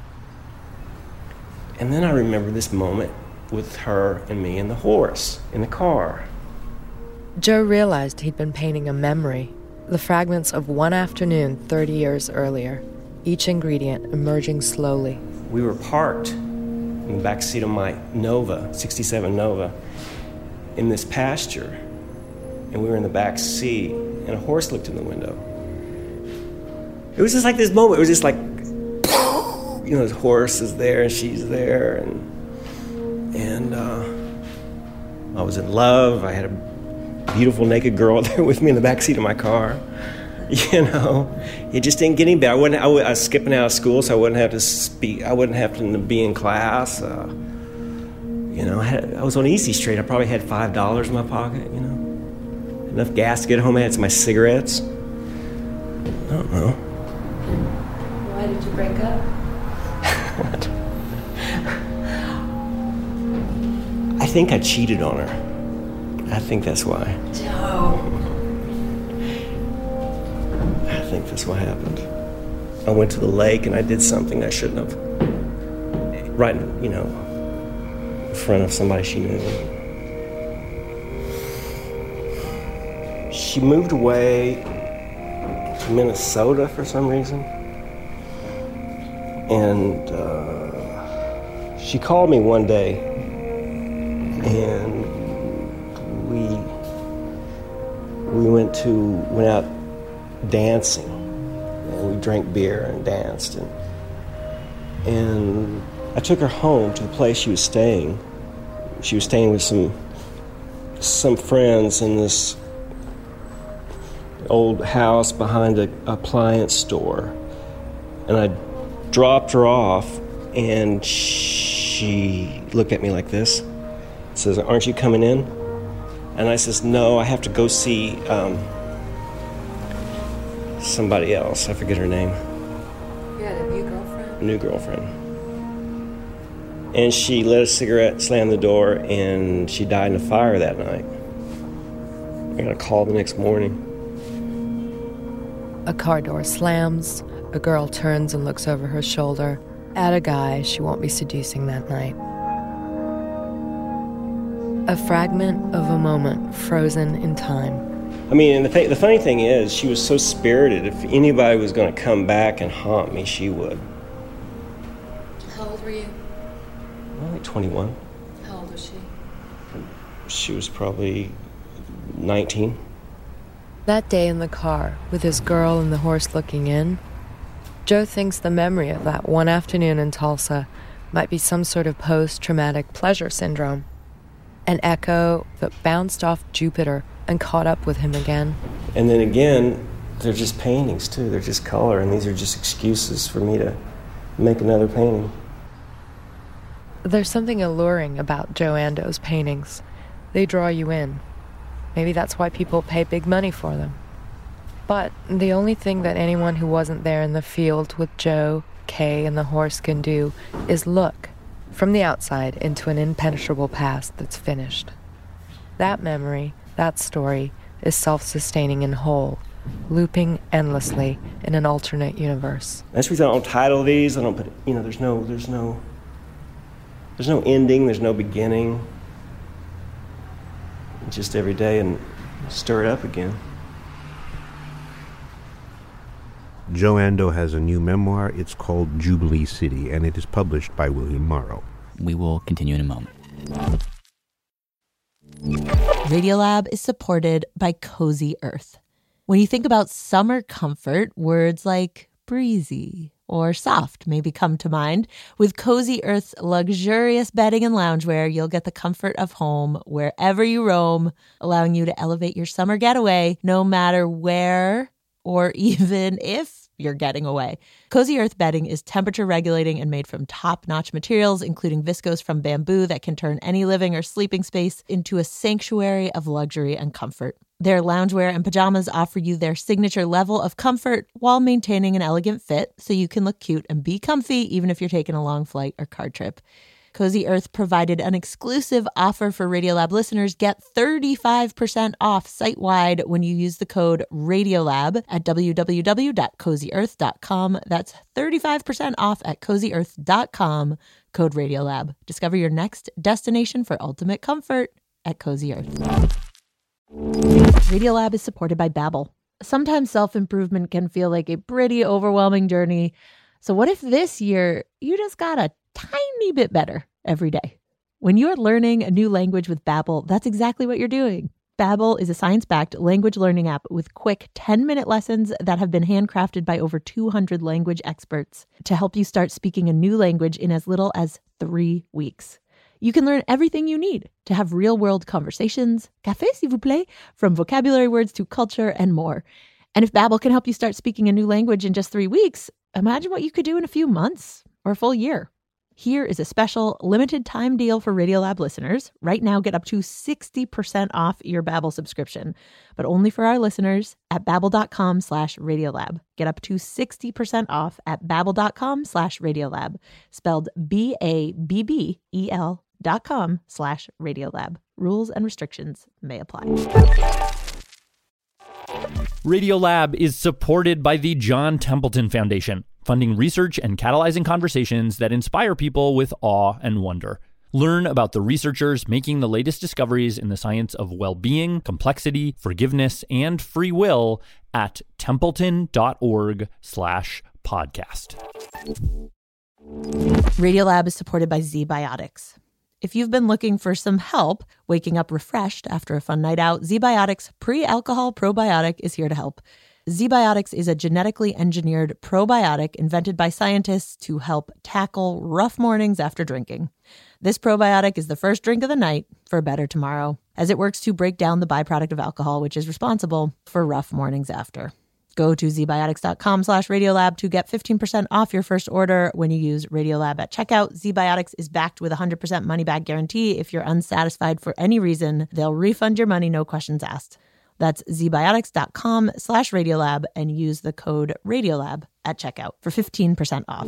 And then I remember this moment with her and me and the horse in the car. Joe realized he'd been painting a memory, the fragments of one afternoon 30 years earlier, each ingredient emerging slowly. We were parked in the back seat of my Nova, 67 Nova, in this pasture. And we were in the back seat, and a horse looked in the window. It was just like this moment. It was just like, you know, this horse is there, and she's there, and I was in love. I had a beautiful naked girl there with me in the backseat of my car. You know, it just didn't get any better. I was skipping out of school, so I wouldn't have to speak. I wouldn't have to be in class. You know, I was on Easy Street. I probably had $5 in my pocket. You know, enough gas to get home. I had some of my cigarettes. I don't know. Why did you break up? I think I cheated on her. I think that's why. Joe. I think that's what happened. I went to the lake and I did something I shouldn't have. Right, you know, in front of somebody she knew. She moved away to Minnesota for some reason. And she called me one day, and we went out dancing, and we drank beer and danced, and I took her home to the place she was staying. She was staying with some friends in this old house behind an appliance store, and I dropped her off, and she looked at me like this, says, "Aren't you coming in?" And I says, "No, I have to go see somebody else. I forget her name." You had a new girlfriend? New girlfriend. And she lit a cigarette, slammed the door, and she died in a fire that night. I got a call the next morning. A car door slams. A girl turns and looks over her shoulder at a guy she won't be seducing that night. A fragment of a moment frozen in time. I mean, and the funny thing is, she was so spirited. If anybody was going to come back and haunt me, she would. How old were you? Well, like 21. How old was she? She was probably 19. That day in the car, with his girl and the horse looking in, Joe thinks the memory of that one afternoon in Tulsa might be some sort of post-traumatic pleasure syndrome, an echo that bounced off Jupiter and caught up with him again. And then again, they're just paintings too. They're just color, and these are just excuses for me to make another painting. There's something alluring about Joe Ando's paintings. They draw you in. Maybe that's why people pay big money for them. But the only thing that anyone who wasn't there in the field with Joe, Kay, and the horse can do is look from the outside into an impenetrable past that's finished. That memory, that story, is self-sustaining and whole, looping endlessly in an alternate universe. That's the reason I don't title these. I don't put, there's no ending, there's no beginning. Just every day and stir it up again. Joe Ando has a new memoir. It's called Jubilee City, and it is published by William Morrow. We will continue in a moment. Radiolab is supported by Cozy Earth. When you think about summer comfort, words like breezy or soft maybe come to mind. With Cozy Earth's luxurious bedding and loungewear, you'll get the comfort of home wherever you roam, allowing you to elevate your summer getaway no matter where or even if you're getting away. Cozy Earth bedding is temperature regulating and made from top-notch materials, including viscose from bamboo that can turn any living or sleeping space into a sanctuary of luxury and comfort. Their loungewear and pajamas offer you their signature level of comfort while maintaining an elegant fit, so you can look cute and be comfy even if you're taking a long flight or car trip. Cozy Earth provided an exclusive offer for Radiolab listeners. Get 35% off site-wide when you use the code RADIOLAB at www.cozyearth.com. That's 35% off at cozyearth.com, code RADIOLAB. Discover your next destination for ultimate comfort at Cozy Earth. Radiolab is supported by Babbel. Sometimes self-improvement can feel like a pretty overwhelming journey. So what if this year you just got a tiny bit better every day? When you're learning a new language with Babbel, that's exactly what you're doing. Babbel is a science-backed language learning app with quick 10-minute lessons that have been handcrafted by over 200 language experts to help you start speaking a new language in as little as 3 weeks. You can learn everything you need to have real-world conversations, café s'il vous plaît, from vocabulary words to culture and more. And if Babbel can help you start speaking a new language in just 3 weeks, imagine what you could do in a few months or a full year. Here is a special limited time deal for Radiolab listeners. Right now, get up to 60% off your Babbel subscription, but only for our listeners at babbel.com/Radiolab. Get up to 60% off at babbel.com/Radiolab, spelled BABBEL.com/Radiolab. Rules and restrictions may apply. Radiolab is supported by the John Templeton Foundation, funding research and catalyzing conversations that inspire people with awe and wonder. Learn about the researchers making the latest discoveries in the science of well-being, complexity, forgiveness, and free will at templeton.org/podcast. Radiolab is supported by ZBiotics. If you've been looking for some help waking up refreshed after a fun night out, ZBiotics Pre-Alcohol Probiotic is here to help. ZBiotics is a genetically engineered probiotic invented by scientists to help tackle rough mornings after drinking. This probiotic is the first drink of the night for a better tomorrow, as it works to break down the byproduct of alcohol, which is responsible for rough mornings after. Go to zbiotics.com/Radiolab to get 15% off your first order when you use Radiolab at checkout. ZBiotics is backed with a 100% money-back guarantee. If you're unsatisfied for any reason, they'll refund your money, no questions asked. That's zbiotics.com/Radiolab and use the code Radiolab at checkout for 15% off.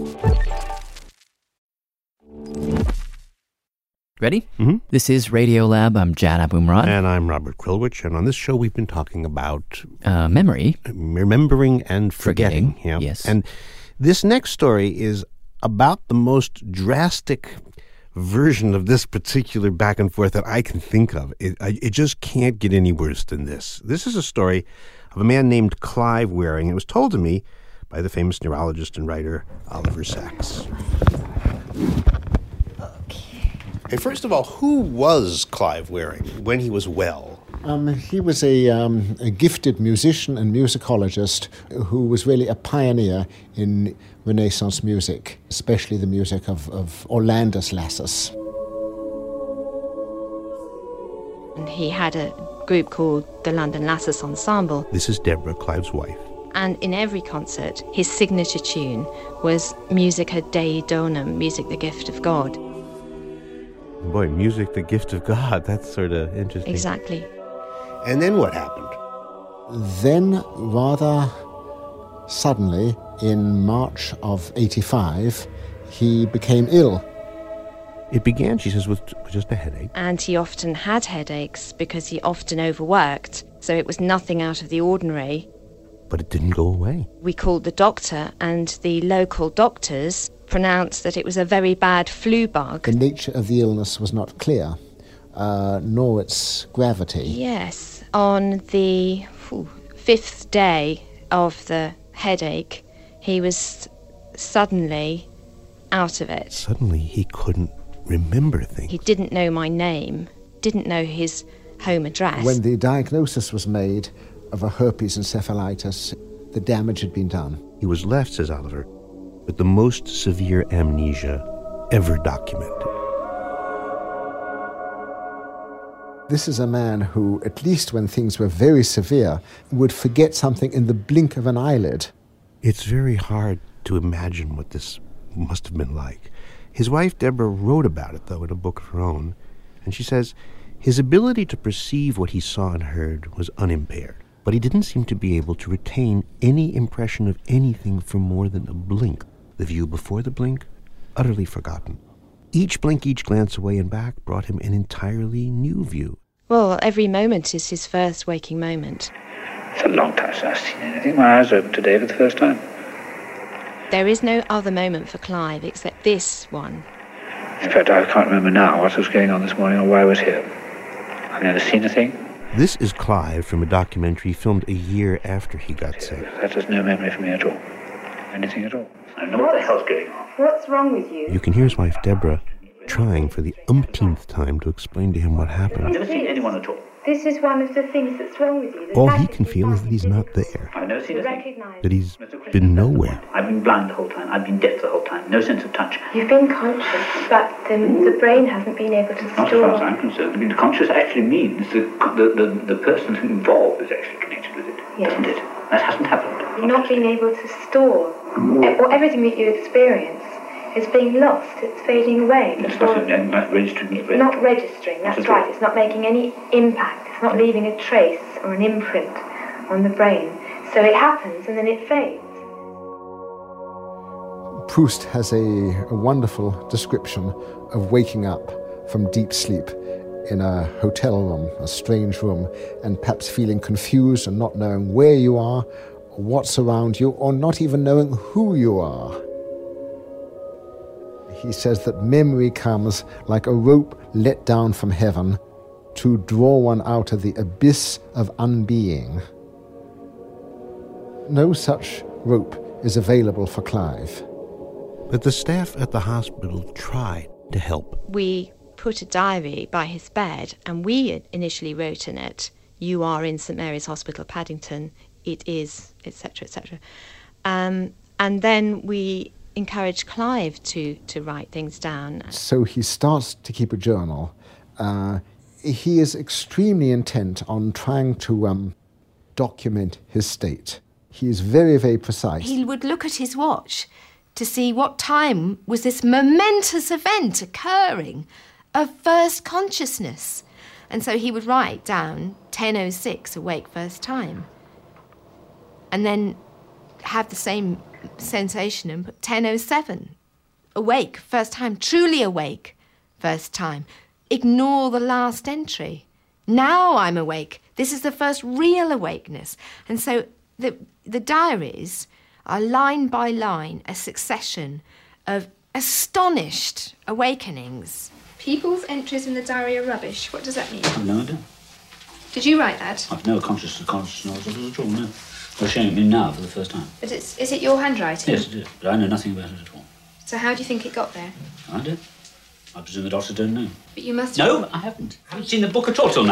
Ready? Mm-hmm. This is Radiolab. I'm Jad Abumrad. And I'm Robert Krulwich. And on this show, we've been talking about memory. Remembering and forgetting. Yeah. Yes. And this next story is about the most drastic version of this particular back and forth that I can think of. It just can't get any worse than this. This is a story of a man named Clive Wearing. It was told to me by the famous neurologist and writer Oliver Sacks. Hey, first of all, who was Clive Wearing when he was well? He was a gifted musician and musicologist who was really a pioneer in Renaissance music, especially the music of Orlandus Lassus. And he had a group called the London Lassus Ensemble. This is Deborah, Clive's wife. And in every concert, his signature tune was Musica Dei Donum, music the gift of God. Boy, music, the gift of God, that's sort of interesting. Exactly. And then what happened? Then, rather suddenly, in March of 85, he became ill. It began, she says, with just a headache. And he often had headaches because he often overworked, so it was nothing out of the ordinary. But it didn't go away. We called the doctor, and the local doctors pronounced that it was a very bad flu bug. The nature of the illness was not clear, nor its gravity. Yes. On the 5th day of the headache, he was suddenly out of it. Suddenly he couldn't remember things. He didn't know my name, didn't know his home address. When the diagnosis was made of a herpes encephalitis, the damage had been done. He was left, says Oliver, with the most severe amnesia ever documented. This is a man who, at least when things were very severe, would forget something in the blink of an eyelid. It's very hard to imagine what this must have been like. His wife, Deborah, wrote about it, though, in a book of her own, and she says, his ability to perceive what he saw and heard was unimpaired, but he didn't seem to be able to retain any impression of anything for more than a blink. The view before the blink, utterly forgotten. Each blink, each glance away and back brought him an entirely new view. Well, every moment is his first waking moment. It's a long time since I've seen anything. My eyes opened today for the first time. There is no other moment for Clive except this one. In fact, I can't remember now what was going on this morning or why I was here. I've never seen a thing. This is Clive from a documentary filmed a year after he got sick. That has no memory for me at all. Anything at all. I don't know what the hell's going on. What's wrong with you? You can hear his wife, Deborah, trying for the umpteenth time to explain to him what happened. I've never seen anyone at all. This is one of the things that's wrong with you. All he can feel is that he's not there, I've never seen a thing. that he's been nowhere. I've been blind the whole time. I've been deaf the whole time. No sense of touch. You've been conscious, but the brain hasn't been able to Not as store. far as I'm concerned. I mean, conscious actually means the person involved is actually connected with it, doesn't it? That hasn't happened. You're not being able to store. Or everything that you experience is being lost. It's fading away. It's not registering. It's not registering, that's right. It's not making any impact. It's not leaving a trace or an imprint on the brain. So it happens and then it fades. Proust has a wonderful description of waking up from deep sleep in a hotel room, a strange room, and perhaps feeling confused and not knowing where you are, what's around you, or not even knowing who you are. He says that memory comes like a rope let down from heaven to draw one out of the abyss of unbeing. No such rope is available for Clive. But the staff at the hospital tried to help. We put a diary by his bed, and we initially wrote in it, "You are in St Mary's Hospital, Paddington. It is," etc., etc. And then we encouraged Clive to write things down. So he starts to keep a journal. He is extremely intent on trying to document his state. He is very, very precise. He would look at his watch to see what time was this momentous event occurring of first consciousness. And so he would write down 10:06, awake first time. And then have the same sensation and put 10:07, awake first time, truly awake first time. Ignore the last entry. Now I'm awake. This is the first real awakeness. And so the diaries are line by line a succession of astonished awakenings. People's entries in the diary are rubbish. What does that mean? I've no idea. Did you write that? I've no conscious knowledge of it at all, no. You're showing it me now for the first time. But is it your handwriting? Yes, it is. But I know nothing about it at all. So how do you think it got there? I do. I presume the doctors don't know. But you must... No, I haven't. I haven't seen the book at all till now.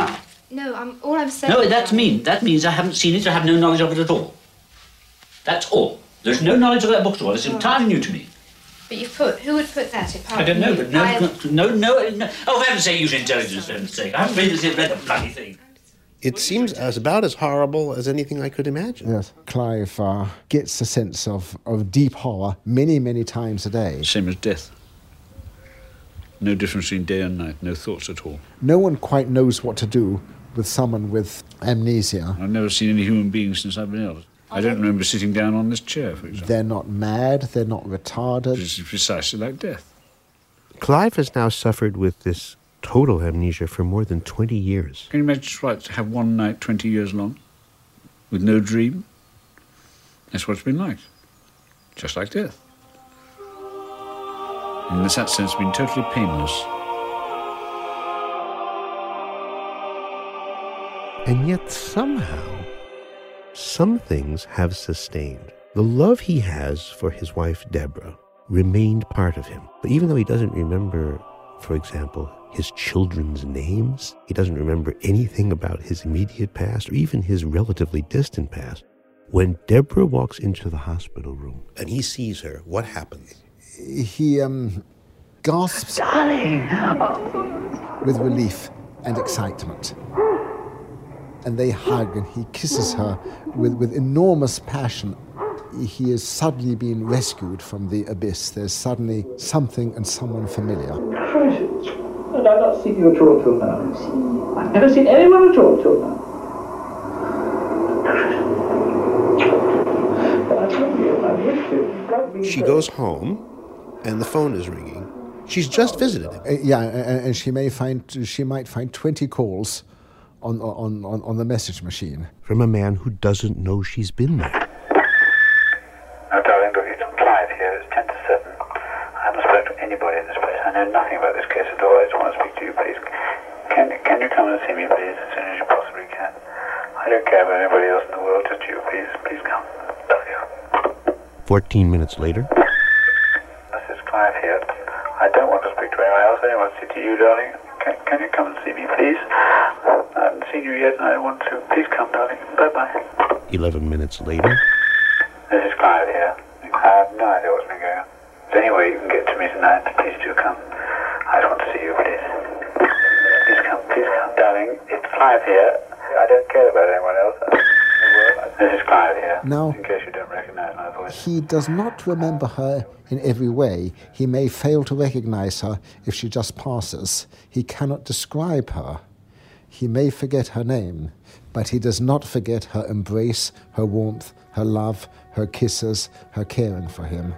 No, all I'm saying... No, that means I haven't seen it, I have no knowledge of it at all. That's all. There's no knowledge of that book at all. It's entirely new to me. But you've put... Who would put that apart? I don't know, but no. Oh, for heaven's sake, use intelligence, for heaven's sake. I haven't read the bloody thing. It seems about as horrible as anything I could imagine. Yes, Clive gets a sense of deep horror many, many times a day. Same as death. No difference between day and night, no thoughts at all. No one quite knows what to do with someone with amnesia. I've never seen any human being since I've been ill. I don't remember sitting down on this chair, for example. They're not mad, they're not retarded. It's precisely like death. Clive has now suffered with this total amnesia for more than 20 years. Can you imagine what to have one night 20 years long? With no dream? That's what it's been like. Just like death. In that sense, it's been totally painless. And yet somehow, some things have sustained. The love he has for his wife, Deborah, remained part of him. But even though he doesn't remember, for example, his children's names, he doesn't remember anything about his immediate past or even his relatively distant past. When Deborah walks into the hospital room and he sees her, what happens? He gasps, Darling! with relief and excitement. And they hug and he kisses her with enormous passion. He is suddenly being rescued from the abyss. There's suddenly something and someone familiar. Precious. And I've not seen you at all till now. I've never seen anyone at all till now. But I love you, I wish you. She goes home and the phone is ringing. She's just visited him. And she might find 20 calls on the message machine. From a man who doesn't know she's been there. No, darling, look, it's Clive here. It's 10 to 7. I haven't spoken to anybody in this place. I know nothing about this case at all. I just want to speak to you, please. Can you come and see me, please, as soon as you possibly can? I don't care about anybody else in the world, just you, please. Please come. Love you. 14 minutes later. This is Clive here. I don't want to speak to anyone else. I don't want to speak to you, darling. Can you come and see me, please? I haven't seen you yet, and I want to. Please come, darling. Bye-bye. 11 minutes later. This is Clive here. I have no idea what's been going on. Is there any way you can get to me tonight? Please do come. I just want to see you, please. Please come, darling. It's Clive here. I don't care about anyone else in the world. This is Clive here. Now, in case you don't recognize my voice. He does not remember her in every way. He may fail to recognize her if she just passes. He cannot describe her. He may forget her name, but he does not forget her embrace, her warmth, her love, her kisses, her caring for him.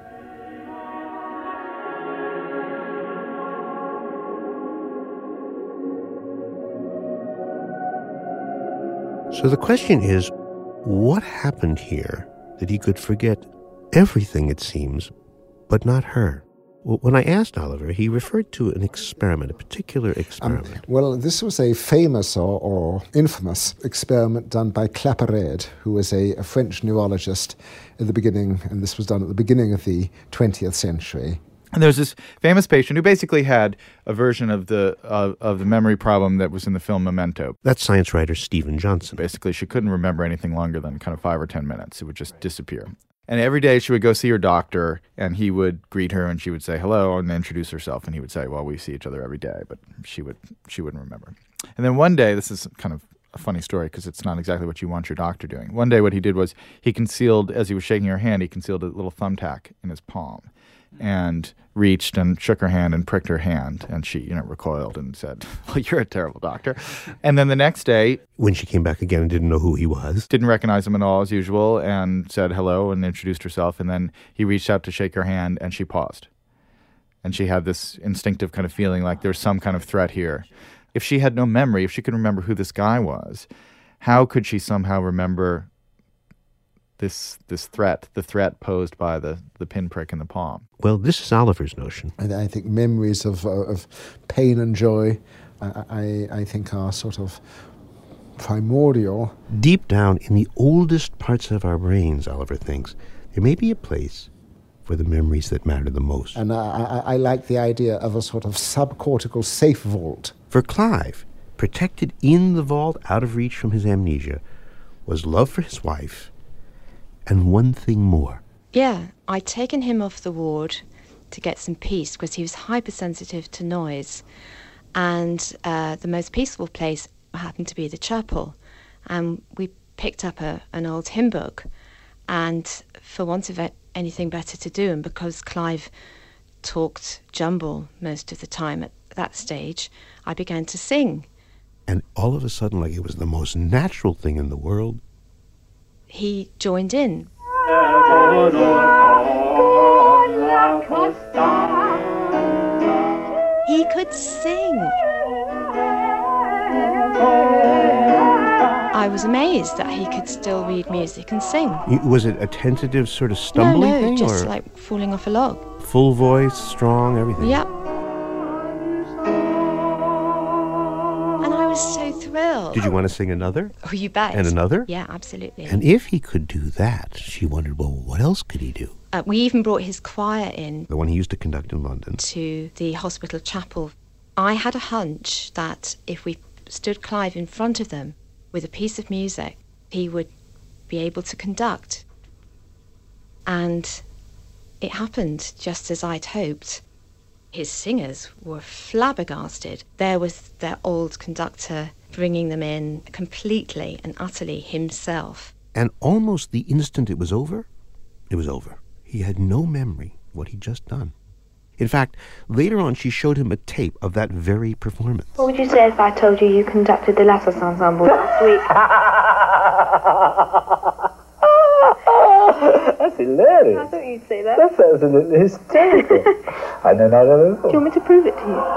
So the question is, what happened here that he could forget everything, it seems, but not her? Well, when I asked Oliver, he referred to an experiment, a particular experiment. Well, this was a famous or infamous experiment done by Claparède, who was a French neurologist at the beginning, and this was done at the beginning of the 20th century. And there was this famous patient who basically had a version of the memory problem that was in the film Memento. That's science writer Stephen Johnson. Basically, she couldn't remember anything longer than kind of 5 or 10 minutes. It would just disappear. And every day she would go see her doctor, and he would greet her, and she would say hello and introduce herself, and he would say, well, we see each other every day, but she wouldn't remember. And then one day, this is kind of a funny story because it's not exactly what you want your doctor doing. One day what he did was he concealed, as he was shaking her hand, he concealed a little thumbtack in his palm and reached and shook her hand and pricked her hand, and she, recoiled and said, well, you're a terrible doctor. And then the next day, when she came back again and didn't know who he was, didn't recognize him at all as usual, and said hello and introduced herself, and then he reached out to shake her hand, and she paused. And she had this instinctive kind of feeling like there's some kind of threat here. If she had no memory, if she could remember who this guy was, how could she somehow remember this threat, the threat posed by the pinprick in the palm? Well, this is Oliver's notion. I think memories of pain and joy, I think, are sort of primordial. Deep down in the oldest parts of our brains, Oliver thinks, there may be a place for the memories that matter the most. And I like the idea of a sort of subcortical safe vault. For Clive, protected in the vault, out of reach from his amnesia, was love for his wife and one thing more. Yeah, I'd taken him off the ward to get some peace because he was hypersensitive to noise. And the most peaceful place happened to be the chapel. And we picked up an old hymn book. And for want of anything better to do, and because Clive talked jumble most of the time at that stage, I began to sing. And all of a sudden, like it was the most natural thing in the world, he joined in. He could sing. I was amazed that he could still read music and sing. Was it a tentative sort of stumbling thing? No, just like falling off a log. Full voice, strong, everything? Yeah. And I was so thrilled. Did you want to sing another? Oh, you bet. And another? Yeah, absolutely. And if he could do that, she wondered, well, what else could he do? We even brought his choir in. The one he used to conduct in London. To the hospital chapel. I had a hunch that if we stood Clive in front of them with a piece of music, he would be able to conduct. And it happened just as I'd hoped. His singers were flabbergasted. There was their old conductor bringing them in completely and utterly himself. And almost the instant it was over, He had no memory of what he'd just done. In fact, later on she showed him a tape of that very performance. What would you say if I told you conducted the Lassos Ensemble last week? That's hilarious. I thought you'd say that. That's absolutely hysterical. I know not at all. Do you want me to prove it to you?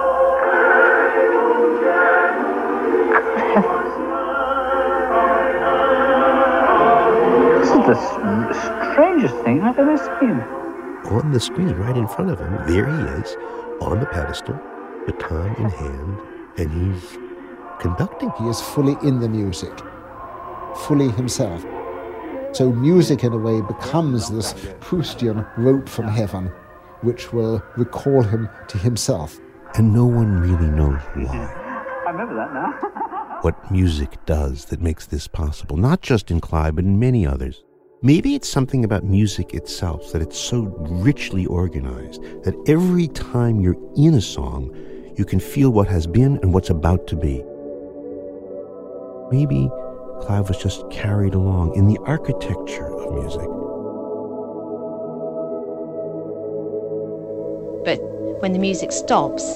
This is the strangest thing I've ever seen. On the screen right in front of him, there he is, on the pedestal, baton in hand, and he's conducting. He is fully in the music, fully himself. So music, in a way, becomes this Proustian rope from heaven, which will recall him to himself. And no one really knows why. I remember that now. What music does that makes this possible, not just in Clive, but in many others. Maybe it's something about music itself, that it's so richly organized, that every time you're in a song, you can feel what has been and what's about to be. Maybe Clive was just carried along in the architecture of music. But when the music stops,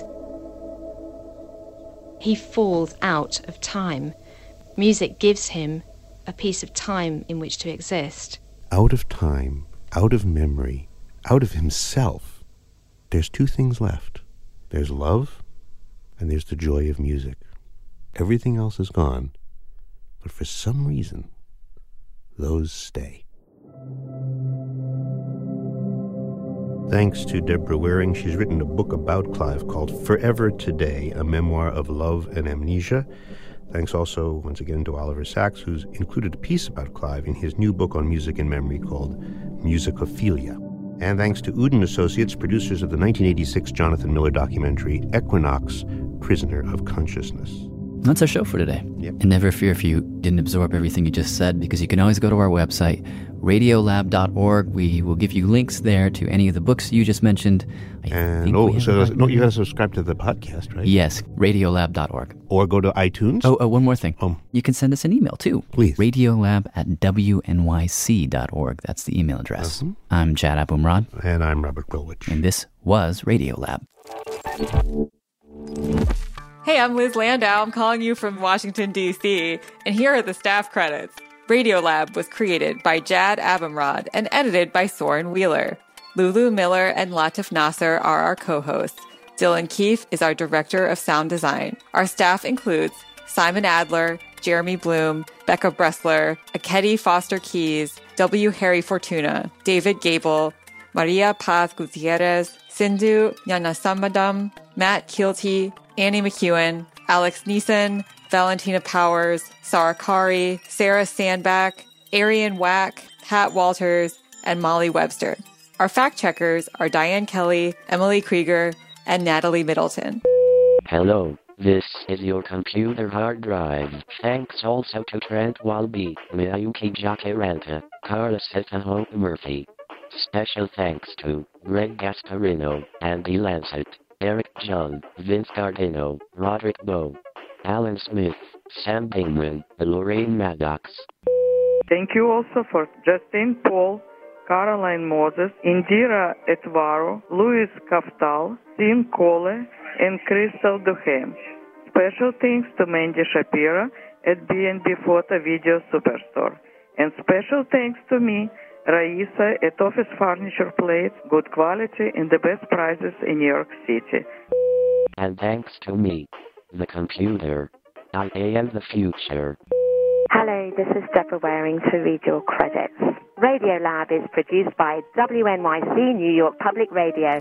he falls out of time. Music gives him a piece of time in which to exist. Out of time, out of memory, out of himself, there's two things left. There's love, and there's the joy of music. Everything else is gone, but for some reason, those stay. Thanks to Deborah Waring. She's written a book about Clive called Forever Today, a memoir of love and amnesia. Thanks also, once again, to Oliver Sacks, who's included a piece about Clive in his new book on music and memory called Musicophilia. And thanks to Uden Associates, producers of the 1986 Jonathan Miller documentary Equinox, Prisoner of Consciousness. That's our show for today. Yep. And never fear if you didn't absorb everything you just said, because you can always go to our website, radiolab.org. We will give you links there to any of the books you just mentioned. You got to subscribe to the podcast, right? Yes, radiolab.org. Or go to iTunes. Oh, one more thing. You can send us an email, too. Please. radiolab@wnyc.org. That's the email address. I'm Chad Abumrad. And I'm Robert Krulwich. And this was Radiolab. Hey, I'm Liz Landau. I'm calling you from Washington, D.C., and here are the staff credits. Radiolab was created by Jad Abumrad and edited by Soren Wheeler. Lulu Miller and Latif Nasser are our co-hosts. Dylan Keefe is our director of sound design. Our staff includes Simon Adler, Jeremy Bloom, Becca Bressler, Akedi Foster Keys, W. Harry Fortuna, David Gable, Maria Paz Gutierrez, Sindhu Nyanasamadam, Matt Keelty, Annie McEwen, Alex Neeson, Valentina Powers, Sarah Kari, Sarah Sandback, Arian Wack, Pat Walters, and Molly Webster. Our fact checkers are Diane Kelly, Emily Krieger, and Natalie Middleton. Hello, This is your computer hard drive. Thanks also to Trent Walby, Miyuki Jacaranta, Carlos Hitaho Murphy. Special thanks to Greg Gasparino, Andy Lancet, Eric John, Vince Cardino, Roderick Bowe, Alan Smith, Sam Bingman, and Lorraine Maddox. Thank you also for Justine Paul, Caroline Moses, Indira Etvaro, Louis Kaftal, Tim Cole, and Crystal Duhem. Special thanks to Mandy Shapira at B&B Photo Video Superstore. And special thanks to me, Raisa, at Office Furniture Plates, good quality and the best prices in New York City. And thanks to me, the computer. I am the future. Hello, this is Deborah Waring to read your credits. Radiolab is produced by WNYC New York Public Radio.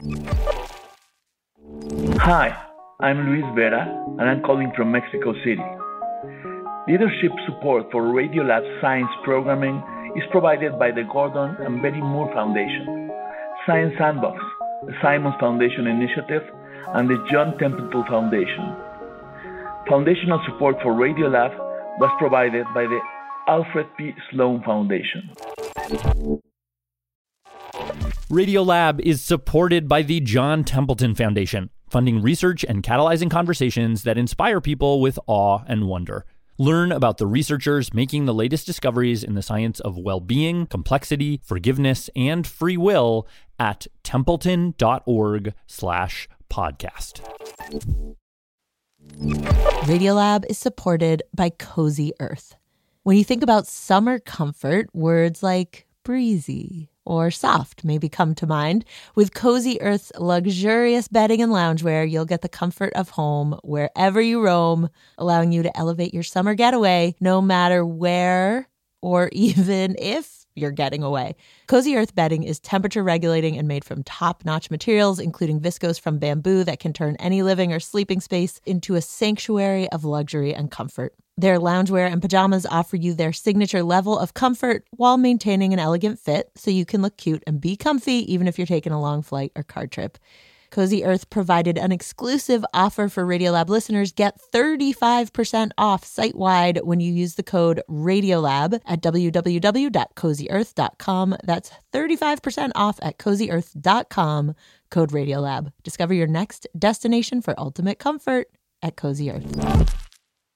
Hi, I'm Luis Vera, and I'm calling from Mexico City. Leadership support for Radiolab science programming is provided by the Gordon and Betty Moore Foundation, Science Sandbox, the Simons Foundation Initiative, and the John Templeton Foundation. Foundational support for Radiolab was provided by the Alfred P. Sloan Foundation. Radiolab is supported by the John Templeton Foundation, funding research and catalyzing conversations that inspire people with awe and wonder. Learn about the researchers making the latest discoveries in the science of well-being, complexity, forgiveness, and free will at templeton.org/podcast. Radiolab is supported by Cozy Earth. When you think about summer comfort, words like breezy or soft maybe come to mind. With Cozy Earth's luxurious bedding and loungewear, you'll get the comfort of home wherever you roam, allowing you to elevate your summer getaway no matter where or even if you're getting away. Cozy Earth bedding is temperature regulating and made from top-notch materials, including viscose from bamboo that can turn any living or sleeping space into a sanctuary of luxury and comfort. Their loungewear and pajamas offer you their signature level of comfort while maintaining an elegant fit, so you can look cute and be comfy even if you're taking a long flight or car trip. Cozy Earth provided an exclusive offer for Radiolab listeners. Get 35% off site-wide when you use the code RADIOLAB at www.cozyearth.com. That's 35% off at cozyearth.com, code RADIOLAB. Discover your next destination for ultimate comfort at Cozy Earth.